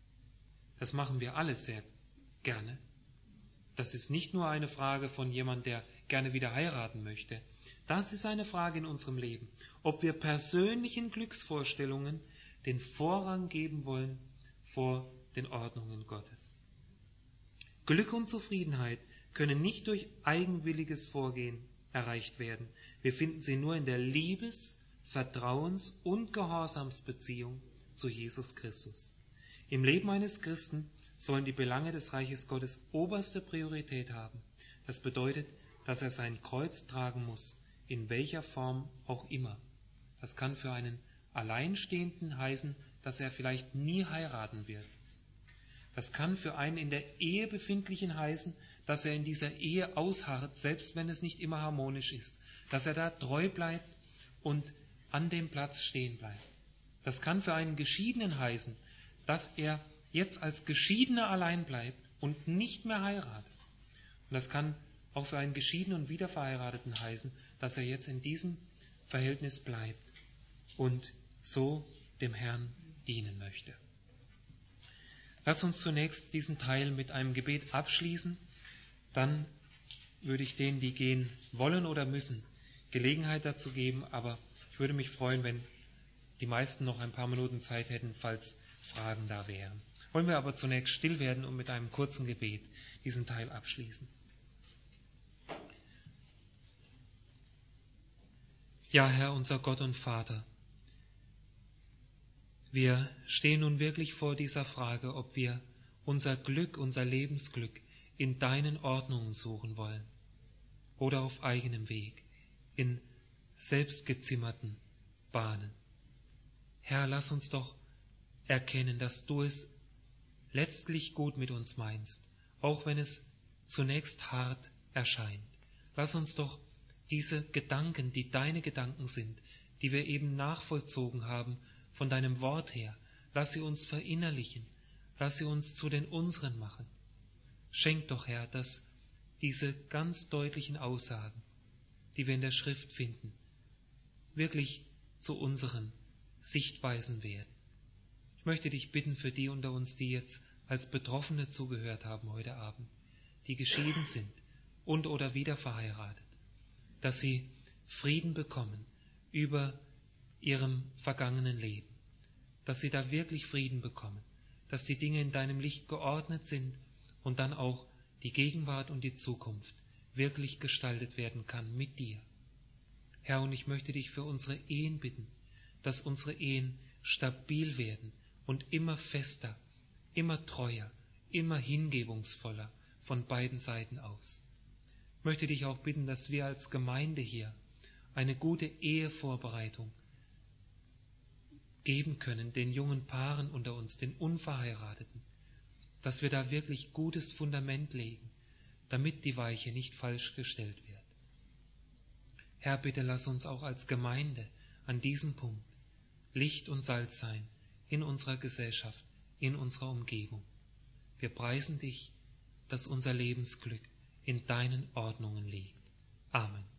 Das machen wir alle sehr gerne. Das ist nicht nur eine Frage von jemandem, der gerne wieder heiraten möchte. Das ist eine Frage in unserem Leben, ob wir persönlichen Glücksvorstellungen den Vorrang geben wollen vor den Ordnungen Gottes. Glück und Zufriedenheit können nicht durch eigenwilliges Vorgehen erreicht werden. Wir finden sie nur in der Liebes-, Vertrauens- und Gehorsamsbeziehung zu Jesus Christus. Im Leben eines Christen sollen die Belange des Reiches Gottes oberste Priorität haben. Das bedeutet, dass er sein Kreuz tragen muss, in welcher Form auch immer. Das kann für einen Alleinstehenden heißen, dass er vielleicht nie heiraten wird. Das kann für einen in der Ehe befindlichen heißen, dass er in dieser Ehe ausharrt, selbst wenn es nicht immer harmonisch ist. Dass er da treu bleibt und an dem Platz stehen bleibt. Das kann für einen Geschiedenen heißen, dass er jetzt als Geschiedener allein bleibt und nicht mehr heiratet. Und das kann auch für einen Geschiedenen und Wiederverheirateten heißen, dass er jetzt in diesem Verhältnis bleibt und so dem Herrn dienen möchte. Lass uns zunächst diesen Teil mit einem Gebet abschließen. Dann würde ich denen, die gehen wollen oder müssen, Gelegenheit dazu geben, aber ich würde mich freuen, wenn die meisten noch ein paar Minuten Zeit hätten, falls Fragen da wären. Wollen wir aber zunächst still werden und mit einem kurzen Gebet diesen Teil abschließen. Ja, Herr, unser Gott und Vater, wir stehen nun wirklich vor dieser Frage, ob wir unser Glück, unser Lebensglück in deinen Ordnungen suchen wollen oder auf eigenem Weg, in selbstgezimmerten Bahnen. Herr, lass uns doch erkennen, dass du es letztlich gut mit uns meinst, auch wenn es zunächst hart erscheint. Lass uns doch diese Gedanken, die deine Gedanken sind, die wir eben nachvollzogen haben von deinem Wort her, lass sie uns verinnerlichen, lass sie uns zu den unseren machen. Schenk doch, Herr, dass diese ganz deutlichen Aussagen, die wir in der Schrift finden, wirklich zu unseren Sichtweisen werden. Ich möchte dich bitten für die unter uns, die jetzt als Betroffene zugehört haben heute Abend, die geschieden sind und oder wieder verheiratet, dass sie Frieden bekommen über ihrem vergangenen Leben, dass sie da wirklich Frieden bekommen, dass die Dinge in deinem Licht geordnet sind und dann auch die Gegenwart und die Zukunft wirklich gestaltet werden kann mit dir. Herr, und ich möchte dich für unsere Ehen bitten, dass unsere Ehen stabil werden und immer fester, immer treuer, immer hingebungsvoller von beiden Seiten aus. Ich möchte dich auch bitten, dass wir als Gemeinde hier eine gute Ehevorbereitung geben können, den jungen Paaren unter uns, den Unverheirateten, dass wir da wirklich gutes Fundament legen, damit die Weiche nicht falsch gestellt wird. Herr, bitte lass uns auch als Gemeinde an diesem Punkt Licht und Salz sein in unserer Gesellschaft, in unserer Umgebung. Wir preisen dich, dass unser Lebensglück in deinen Ordnungen liegt. Amen.